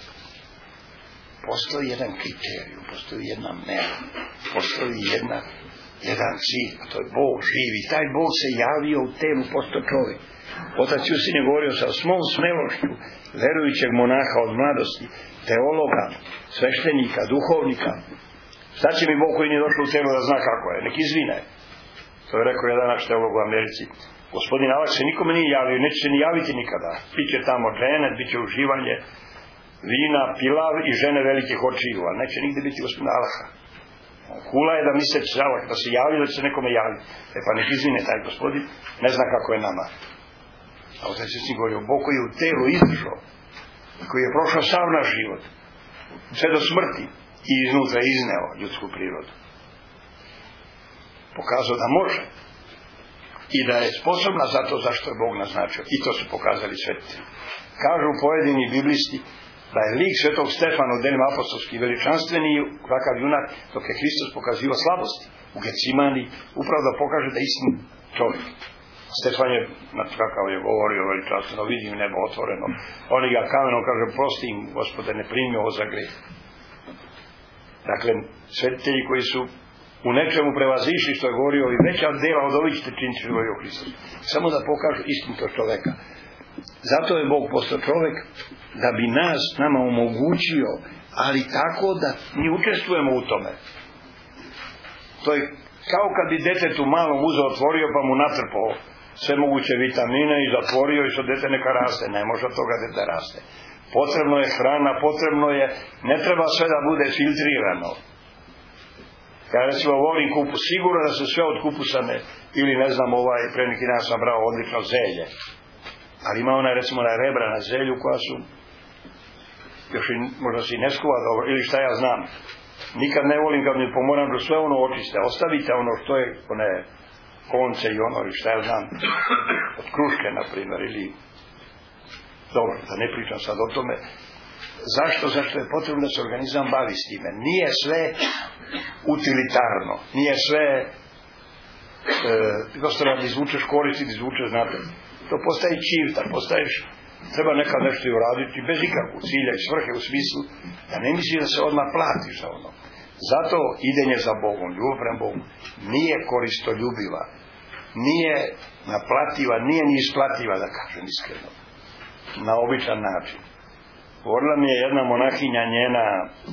Speaker 1: postoji jedan kriterij, postoji jedna mera, postoji jedna, jedan cilj, a to je Bog živi. Taj Bog se javio u telu posto čovjek. Otac Jusin je govorio sa svom smelošću verujućeg monaha od mladosti, teologa, sveštenika, duhovnika. Šta će mi Bog koji nije došao u telu da zna kako je? Nek izvine. To je rekao jedan naš teolog u Americi. Gospodin Allah se nikome nije javio, neće se ni javiti nikada. Biće tamo dženet, biće uživanje vina, pilav i žene velikih očiju, ali neće nigde biti gospodin Allaha. Hula je da misle će Allah, da se javi, da će se nekome javiti. E pa nek izvine taj gospodin, ne zna kako je nama. A Otac Sveti govori o Bogu koji je u telu izdržao, koji je prošao sav naš život, sve do smrti i iznutra izneo ljudsku prirodu. Pokazao da može i da je sposobna za to zašto je Bog naznačio. I to su pokazali svetici. Kažu pojedini biblisti da je lik svetog Stefana u delima apostolskih veličanstveni kakav junak, dok je Hristos pokazivao slabosti u Getsimani, upravo da pokaže da je istin čovjek. Stefan je, kakav je govorio veličanstveno, vidim nebo otvoreno, oni ga kamenom kaže, prosti im, Gospode, ne primi ovo za greh. Dakle, svetitelji koji su u nečemu prevazišli, što je govorio, i veća dela od ovih ćete činiti, što je govorio Hristos. Samo da pokažu istinitost čoveka. Zato je Bog postao čovek, da bi nas, nama omogućio, ali tako da mi učestvujemo u tome. To je kao kad bi detetu malom uzeo, otvorio pa mu natrpao sve moguće vitamine i zatvorio i što dete neka raste. Ne može od toga dete raste. Potrebno je hrana, potrebno je, ne treba sve da bude filtrirano. Ja recimo volim kupus, sigurno da se sve od kupusane, ili ne znam, ovaj, pre neki dan sam brao odlično zelje. Ali ima ona recimo na rebra na zelju koja su još i možda si ne skuva dobro, ili šta ja znam. Nikad ne volim kad mi pomoram da sve ono očiste. Ostavite ono što je, one konce i ono, ili šta ja znam, od kruške, na primjer, ili dobro, da ne pričam sad o tome. Zašto? Zašto je potrebno da se organizam bavi s time. Nije sve utilitarno, nije sve e, dosta da izvučeš koristi, da izvučeš znate. To postaje čivta, postaješ, treba nekad nešto i uraditi bez ikakvog cilja i svrhe u smislu da ne misli da se odmah platiš za ono. Zato idenje za Bogom, ljubav prema Bogu, nije koristoljubiva, nije naplativa, nije ni isplativa, da kažem iskreno, na običan način. Govorila mi je jedna monahinja, njena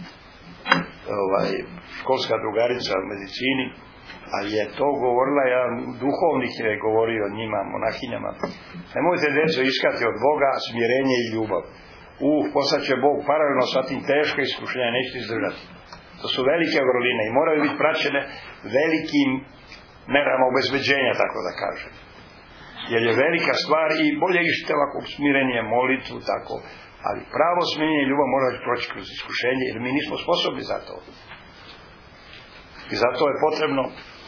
Speaker 1: ovaj, školska drugarica u medicini, ali je to govorila, ja, duhovnik je govorio njima, monahinjama. Nemojte, deco, iskati od Boga smirenje i ljubav. Uh, poslaće Bog paralelno sa tim teške iskušenja, nećete izdržati. To su velike vrline i moraju biti praćene velikim merama obezbeđenja, tako da kažem. Jer je velika stvar i bolje ište ovako smirenje, molitvu, tako. Ali pravo smirenje i ljubav mora proći kroz iskušenje, jer mi nismo sposobni za to. I zato je potrebno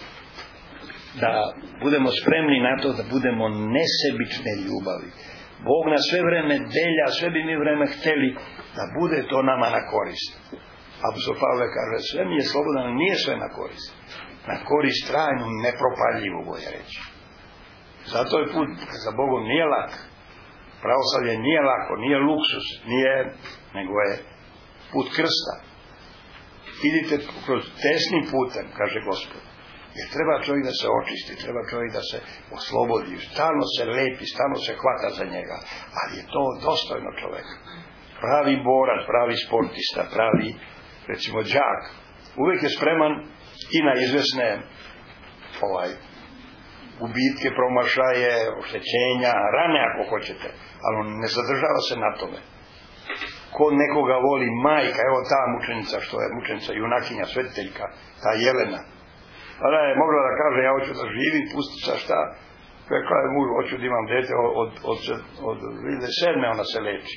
Speaker 1: da budemo spremni na to da budemo nesebične ljubavi. Bog na sve vreme delja, sve bi mi vreme hteli da bude to nama na korist. Apostol Pavle kaže, sve mi je slobodno, nije sve na korist. Na korist trajnu, nepropaljivu, bolje reći. Zato je put za Bogom nije lak. Pravoslavlje nije lako, nije luksus, nije, nego je put krsta. Idite kroz tesnim putem, kaže Gospod. Jer treba čovjek da se očisti, treba čovjek da se oslobodi, stalno se lepi, stalno se hvata za njega, ali je to dostojno čovjeka. Pravi borac, pravi sportista, pravi, recimo, đak, uvijek je spreman i na izvesne ovaj, gubitke, promašaje, oštećenja, rane ako hoćete, ali on ne zadržava se na tome. Ko nekoga voli majka, evo ta mučenica, što je mučenica, junakinja, svetiteljka, ta Jelena, tada je mogla da kaže, ja hoću da živim, pusti sa šta, rekla je muž, hoću da imam dete, od, od, od, od hiljadu sedme ona se leči.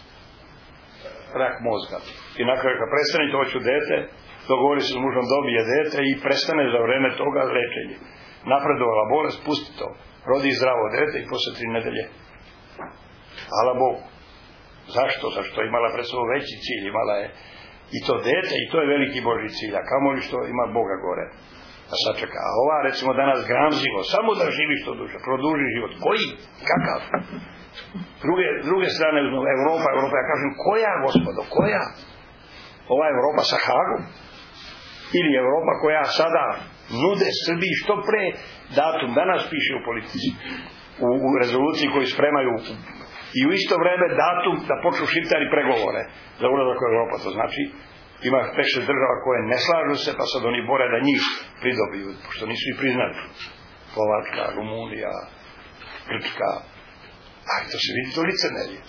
Speaker 1: Rak mozga. I na kraju kad prestane to hoću dete, dogovori se s mužom, dobije dete i prestane za vreme toga lečenje. Napredovala bolest, pusti to. Rodi zdravo dete i posle tri nedelje. Hvala Bogu. Zašto? Zašto je imala pred sobom veći cilj, imala je i to dete i to je veliki Božji cilj, a kamoli što ima Boga gore. A sačeka. A ova recimo danas gramzivo, samo da živi što duže, produži život. Koji? Kakav? Druge, druge strane, Evropa, Evropa, ja kažem, koja, gospodo, koja? Ova Evropa sa Hagom? Ili Evropa koja sada nude Srbiji što pre datum, danas piše u politici, u, u rezoluciji koju spremaju i u isto vreme datum da počnu šiptari pregovore za ulazak u Evropu. To znači, ima pet šest država koje ne slažu se, pa sad oni bore da njih pridobiju, pošto nisu i priznali. Slovačka, Rumunija, Grčka, ali to se vidi to licemerje.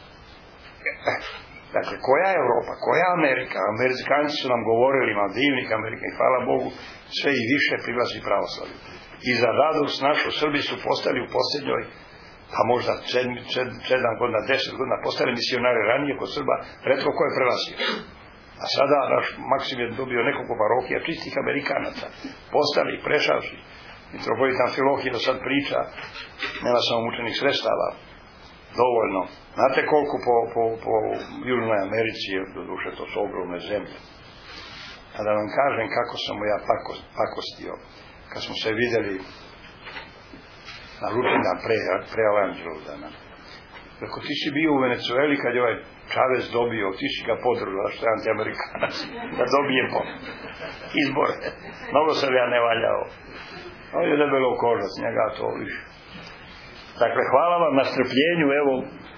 Speaker 1: Dakle, koja je Evropa, koja je Amerika? Amerikanci su nam govorili, ima divnih Amerika i hvala Bogu, sve i više priglasi pravoslavlju. I za radost našu Srbi su postali u posljednjoj pa možda sedam godina, deset godina, postali misionari ranije kod Srba, retko ko je prelazio. A sada naš Maksim je dobio nekoliko parohija čistih Amerikanaca, postali, prešavši. Mitropolitan Amfilohije do sad priča, nema samo mučenih sredstava, dovoljno. Znate koliko po, po, po Južnoj Americi, do duše to su ogromne zemlje. A da vam kažem kako sam mu ja pakostio, kad smo se vidjeli na ručendan pre, pre Evanđelodana. Dakle, ti si bio u Venecueli kad je ovaj Čavez dobio, ti si ga podržao, što je antiamerikanac, da dobijemo izbore. Mnogo sam ja ne valjao. On je debelo kožac, njega to više. Dakle, hvala vam na strpljenju, evo,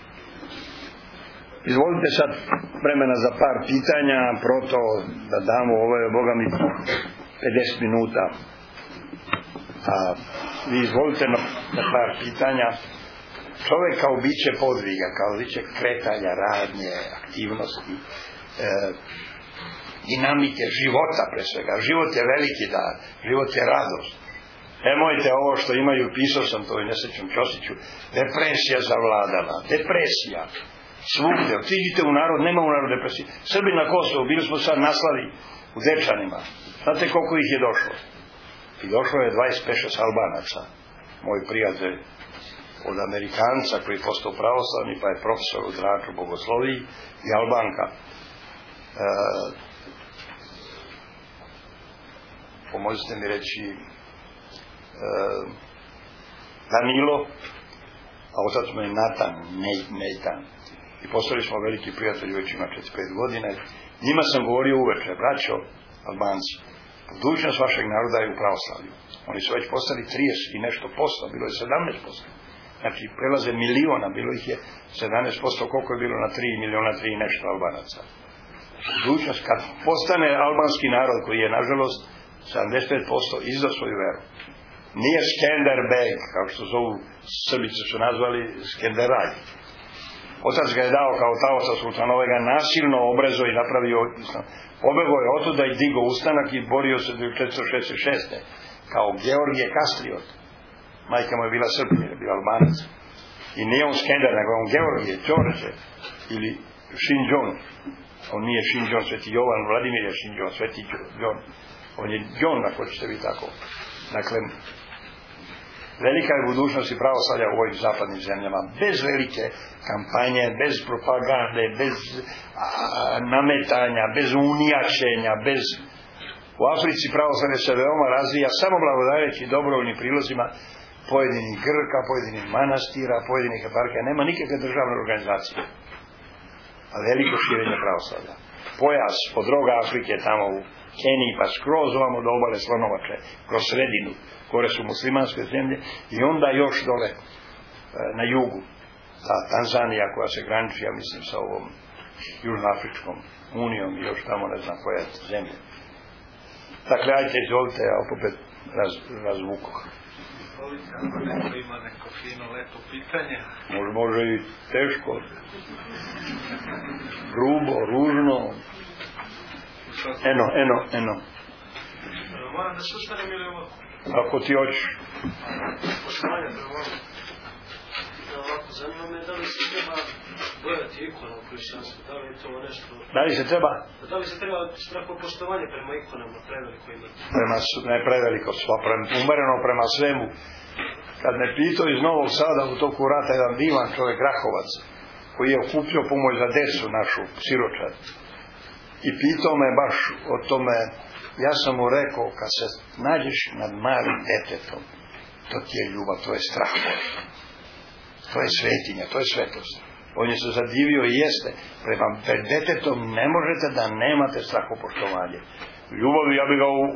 Speaker 1: izvolite sad vremena za par pitanja, proto da damo, ovo je, Boga mi, pedeset minuta. A vi izvolite na, na par pitanja. Čovjek kao biće podviga, kao biće kretanja, radnje, aktivnosti, e, dinamike života pre svega. Život je veliki dar, život je radost. Nemojte ovo što imaju, pisao sam to i nesrećnom Ćosiću, depresija zavladala, depresija. Svugde, otiđite u narod, nema u narod depresije. Srbi na Kosovu, bili smo sad naslavi u Dečanima. Znate koliko ih je došlo? I došlo je dvadeset pet Albanaca. Moj prijatelj od Amerikanca koji je postao pravoslavni, pa je profesor u Draču bogosloviji i Albanka. E, pomozite mi reći e, Danilo, a otac mu je Natan, Nejtan. I postali smo veliki prijatelji, već ima četrdeset pet godina. Njima sam govorio uveče, braćo, Albanci, budućnost vašeg naroda je u pravoslavlju. Oni su već postali trideset i nešto posto, bilo je sedamnaest posto. Znači, prelaze miliona, bilo ih je sedamnaest posto, koliko je bilo na tri miliona, tri i nešto Albanaca. Budućnost, kad postane albanski narod, koji je, nažalost, sedamdeset pet posto izdao svoju veru. Nije Skenderbeg, kao što zovu Srbice su nazvali Skenderaj. Otac ga je dao kao taoca sultanove, ga nasilno obrezao i napravio islam. Pobegao je otuda i digao ustanak i borio se do četiristo šezdeset šeste. Kao Georgije Kastriot. Majka mu je bila Srpnja, je bila Albanac. I nije on Skender, nego on Georgije, Đorđe ili Šinđon. On nije Šinđon, Sveti Jovan, Vladimir je Šinđon, Sveti Đon. On je Đon, ako ćete vi tako. Dakle, velika je budućnost i pravoslavlja u ovim zapadnim zemljama. Bez velike kampanje, bez propagande, bez a, nametanja, bez unijačenja, bez... U Africi pravoslavlje se veoma razvija samo blagodareći dobrovoljnim prilozima pojedinih Grka, pojedinih manastira, pojedinih eparhija. Nema nikakve državne organizacije. A veliko širenje pravoslavlja. Pojas od roga Afrike tamo u Keniji, pa skroz ovamo do obale Slonovače, kroz sredinu, gore su muslimanske zemlje, i onda još dole e, na jugu, ta Tanzanija koja se graniči, ja mislim, sa ovom Južnoafričkom unijom i još tamo ne znam koja zemlje. Dakle, ajte, izvolite, ja opet raz, razvukoh.
Speaker 2: Ako neko ima neko fino, lepo pitanje.
Speaker 1: Može, može i teško, grubo, ružno. Eno, eno, eno.
Speaker 2: Moram da se ustanem ili ovo?
Speaker 1: Ako ti hoćeš.
Speaker 2: Poštovanje, prvo. Ovako, zanima me da li se treba gledati ikonu u hrišćanstvu, da li je to nešto...
Speaker 1: Da li se treba?
Speaker 2: Da li se treba strahopoštovanje prema ikonama preveliko imati?
Speaker 1: Prema, ne preveliko, sva, prema, umereno prema svemu. Kad me pitao iz Novog Sada u toku rata jedan divan čovjek Grahovac, koji je okupio pomoć za decu našu, siročad. I pitao me baš o tome, ja sam mu rekao, kad se nađeš nad malim detetom, to ti je ljubav, to je strah. To je svetinja, to je svetost. On je se zadivio i jeste. Prema detetom ne možete da nemate strahopoštovanje. Ljubav, ja bi ga u...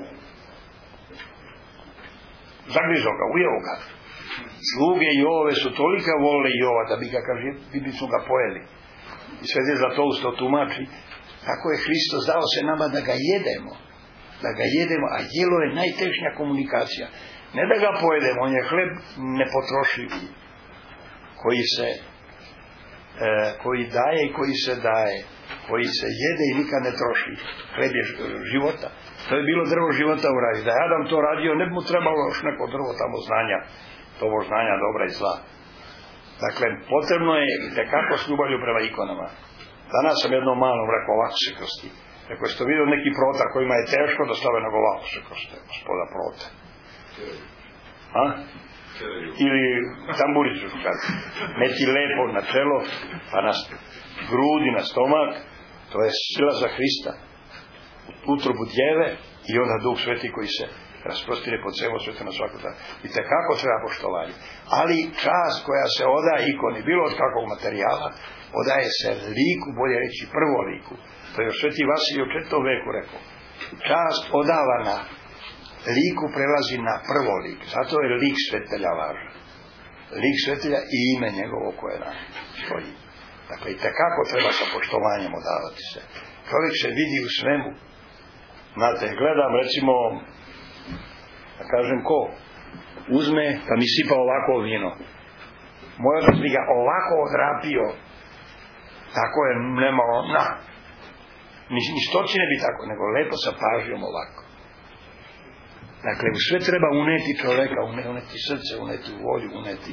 Speaker 1: zagrizao ga, ujeo ga. Sluge Jove su tolika volile Jova da bi ga, kaže, bi su ga pojeli. I sve je za to usto tumači. Tako je Hristos dao se nama da ga jedemo. Da ga jedemo, a jelo je najtežnja komunikacija. Ne da ga pojedemo, on je hleb nepotrošivi. Koji se e, koji daje i koji se daje. Koji se jede i nikad ne troši. Hleb je života. To je bilo drvo života u raju. Da je Adam to radio, ne bi mu trebalo još neko drvo tamo znanja. Tovo znanja dobra i zla. Dakle, potrebno je tekako s ljubavlju prema ikonama. Danas sam jednom malom rekao, ovako se krsti. Rekao, što vidio neki prota kojima je teško da stave nego ovako se krste, gospoda prota. A? Ili tamburicu, kaže. Neki lepo na čelo, pa na grudi, na stomak, to je sila za Hrista. Utrobu djeve i onda Duh Sveti koji se rasprostire pod celo sveta na svaku dan. I tekako treba poštovanje. Ali čast koja se odaje ikoni, bilo od kakvog materijala, odaje se liku, bolje reći prvo liku. To je još Sveti Vasilij u četvrtom veku rekao. Čast odavana liku prelazi na prvo lik. Zato je lik svetelja važan. Lik svetelja i ime njegovo koje nam stoji. Dakle, i tekako treba sa poštovanjem odavati se. Čovjek se vidi u svemu. Znate, gledam recimo, da kažem ko, uzme pa mi sipa ovako vino. Moj otac bi ga ovako odrapio, tako je nemalo, na. Ni, ni stočine bi tako, nego lepo sa pažnjom ovako. Dakle, u sve treba uneti čoveka, uneti srce, uneti volju, uneti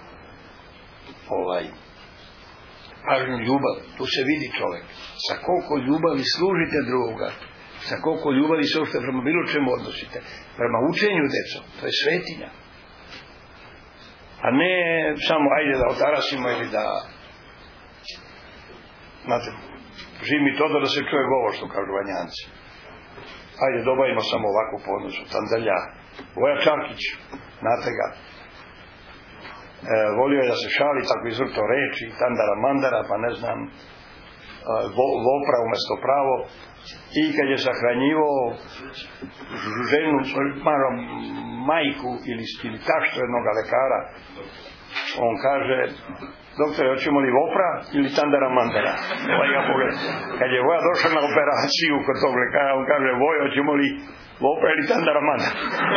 Speaker 1: ovaj pažnju, ljubav. Tu se vidi čovek. Sa koliko ljubavi služite drugoga, sa koliko ljubavi se uopšte prema bilo čemu odnosite, prema učenju deco, to je svetinja. A ne samo ajde da otarasimo ili da, znate, živ mi to da se čuje govor, što kažu Vanjanci. Ajde, dobavimo samo ovakvu podnosu, Tandalja, Voja Čarkić, znate ga, e, volio je da se šali, tako izvrto reči, Tandara Mandara, pa ne znam, vo, Vopra umesto pravo, i kad je sahranjivao ženu, malo majku ili, ili taštu jednog lekara, on kaže, doktore, hoćemo li Vopra ili Tandara Mandara? Ovaj ga pogleda. Kad je Voja došao na operaciju kod tog lekara, on kaže, Voja, hoćemo li Vopra ili Tandara Mandara?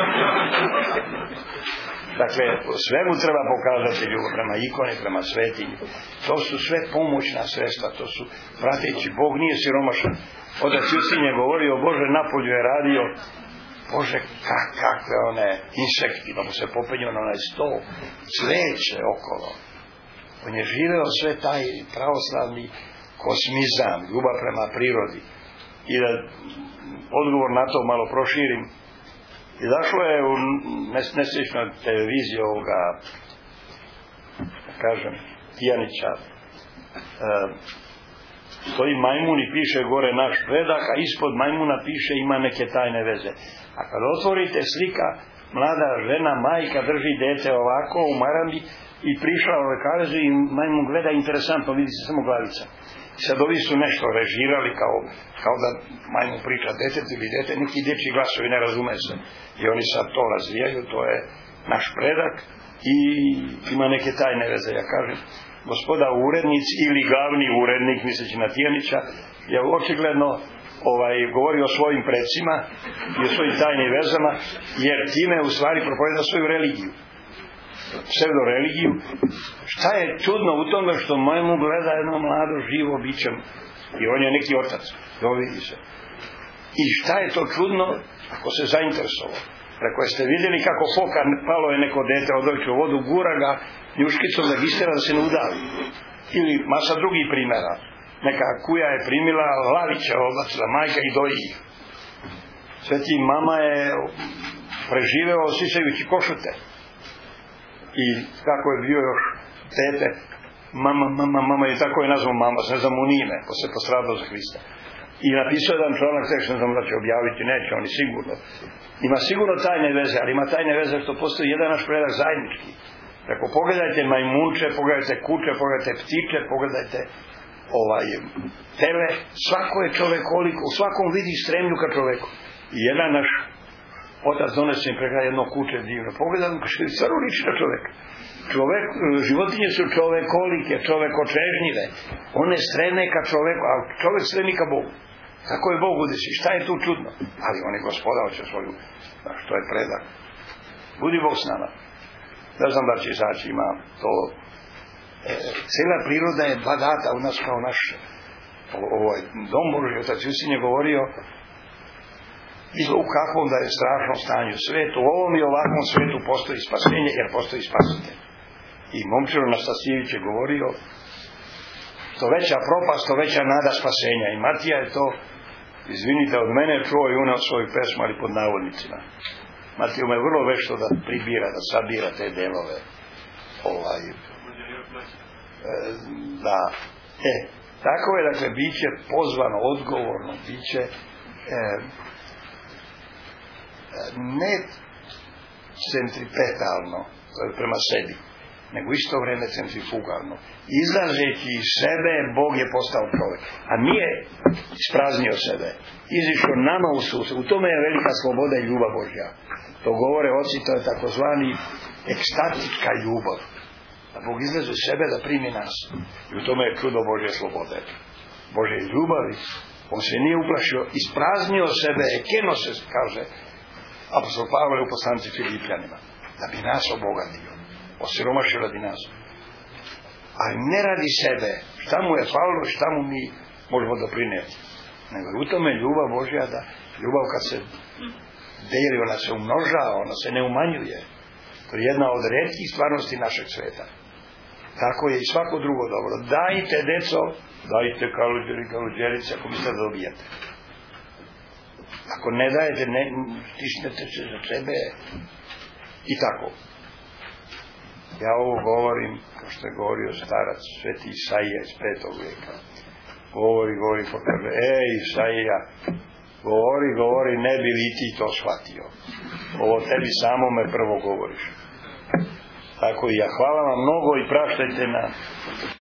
Speaker 1: Dakle, svemu treba pokazati ljubav prema ikoni, prema svetinji. To su sve pomoćna sredstva, to su prateći. Bog nije siromašan. Otac Justin je govorio, Bože, napolju je radio, Bože, kak, kakve one insekti, da mu se popenju na onaj stol, cveće okolo. On je živeo sve taj pravoslavni kosmizam, ljubav prema prirodi. I da odgovor na to malo proširim. I zašlo je u nesrećnoj televiziji ovoga, da kažem, Tijanića, e, stoji majmun i piše gore naš predak, a ispod majmuna piše ima neke tajne veze. A kad otvorite slika, mlada žena, majka drži dete ovako u marami i prišla u lekarezu i majmun gleda interesantno, vidi se samo glavica. Sad ovi su nešto režirali kao, kao da majmun priča detetu ili dete, neki dječji glasovi ne razume se. I oni sad to razvijaju, to je naš predak i ima neke tajne veze. Ja kažem, gospoda urednici ili glavni urednik, misleći na Tijanića, je očigledno ovaj, govori o svojim predsima i o svojim tajnim vezama, jer time u stvari propoveda svoju religiju. Pseudoreligiju. Šta je čudno u tome što majmun gleda jedno mlado živo biće i on je neki otac, dovidi se. I šta je to čudno ako se zainteresovao? Rekao, jeste vidjeli kako foka, palo je neko dete, odvojče u vodu, gura ga njuškicom da gistera da se ne udavi. Ili masa drugih primjera. Neka kuja je primila lavića, odlacila majka i doji ih. Sveti mama je preživeo sisajući košute. I kako je bio još tete, mama, mama, mama, i tako je nazvao mama, ne znam mu ime, ko se postradao za Hrista. I napisao jedan članak, tek ne znam da će objaviti, neće, oni sigurno. Ima sigurno tajne veze, ali ima tajne veze što postoji jedan naš predak zajednički. Tako, pogledajte majmunče, pogledajte kuće, pogledajte ptiče, pogledajte ovaj, tele, svako je čovekoliko, u svakom vidi stremlju ka čoveku. I jedan naš otac donese im pregleda jedno kuće divno. Pogledam, stvarno liči na čoveka. Čovek, životinje su čovekolike, čovekočežnjive. One streme ka čoveku, a čovek stremi ka Bogu. Tako je Bog udesi. Šta je tu čudno? Ali on je gospoda, hoće svoju, što je predak. Budi Bog s nama. Ne znam da će izaći, ima to. E, cijela priroda je badata u nas kao naš ovaj dom Božji. Otac Justin je govorio u kakvom da je strašno stanju svijetu. U ovom i ovakvom svijetu postoji spasenje, jer postoji spasitelj. I Momčilo Nastasijević je govorio, što veća propast, to veća nada spasenja. I Matija je to, izvinite, od mene čuo i uneo svoju pesmu, ali pod navodnicima. Matija je vrlo vešto da pribira, da sabira te delove. Ovaj, e, da, e, tako je, dakle, bit će pozvano, odgovorno, bit će e, ne centripetalno, to je prema sebi, nego isto vreme centrifugalno. Izlazeći iz sebe, Bog je postao čovjek. A nije ispraznio sebe. Izišao nama u susret. U tome je velika sloboda i ljubav Božja. To govore oci, to je takozvani ekstatika ljubav. Da Bog izlazi iz sebe da primi nas. I u tome je čudo Božje slobode. Božje ljubavi. On se nije uplašio, ispraznio sebe, ekeno se, kaže apostol Pavle u poslanici Filipljanima. Da bi nas obogatio. Osiromašio radi nas. Ali ne radi sebe. Šta mu je falilo, šta mu mi možemo doprineti. Nego je u tome ljubav Božja, da ljubav kad se deli, ona se umnožava, ona se ne umanjuje. To je jedna od retkih stvarnosti našeg sveta. Tako je i svako drugo dobro. Dajte, deco, dajte kaluđeri, kaluđerice, ako mislite da dobijete. Ako ne dajete, ne, stisnete se za sebe. I tako. Ja ovo govorim, kao što je govorio starac, sveti Isaija iz petog vijeka. Govori, govori, pa kaže, ej Isaija, govori, govori, ne bi li ti to shvatio. Ovo tebi samo me prvo govoriš. Tako i ja. Hvala vam mnogo i praštajte na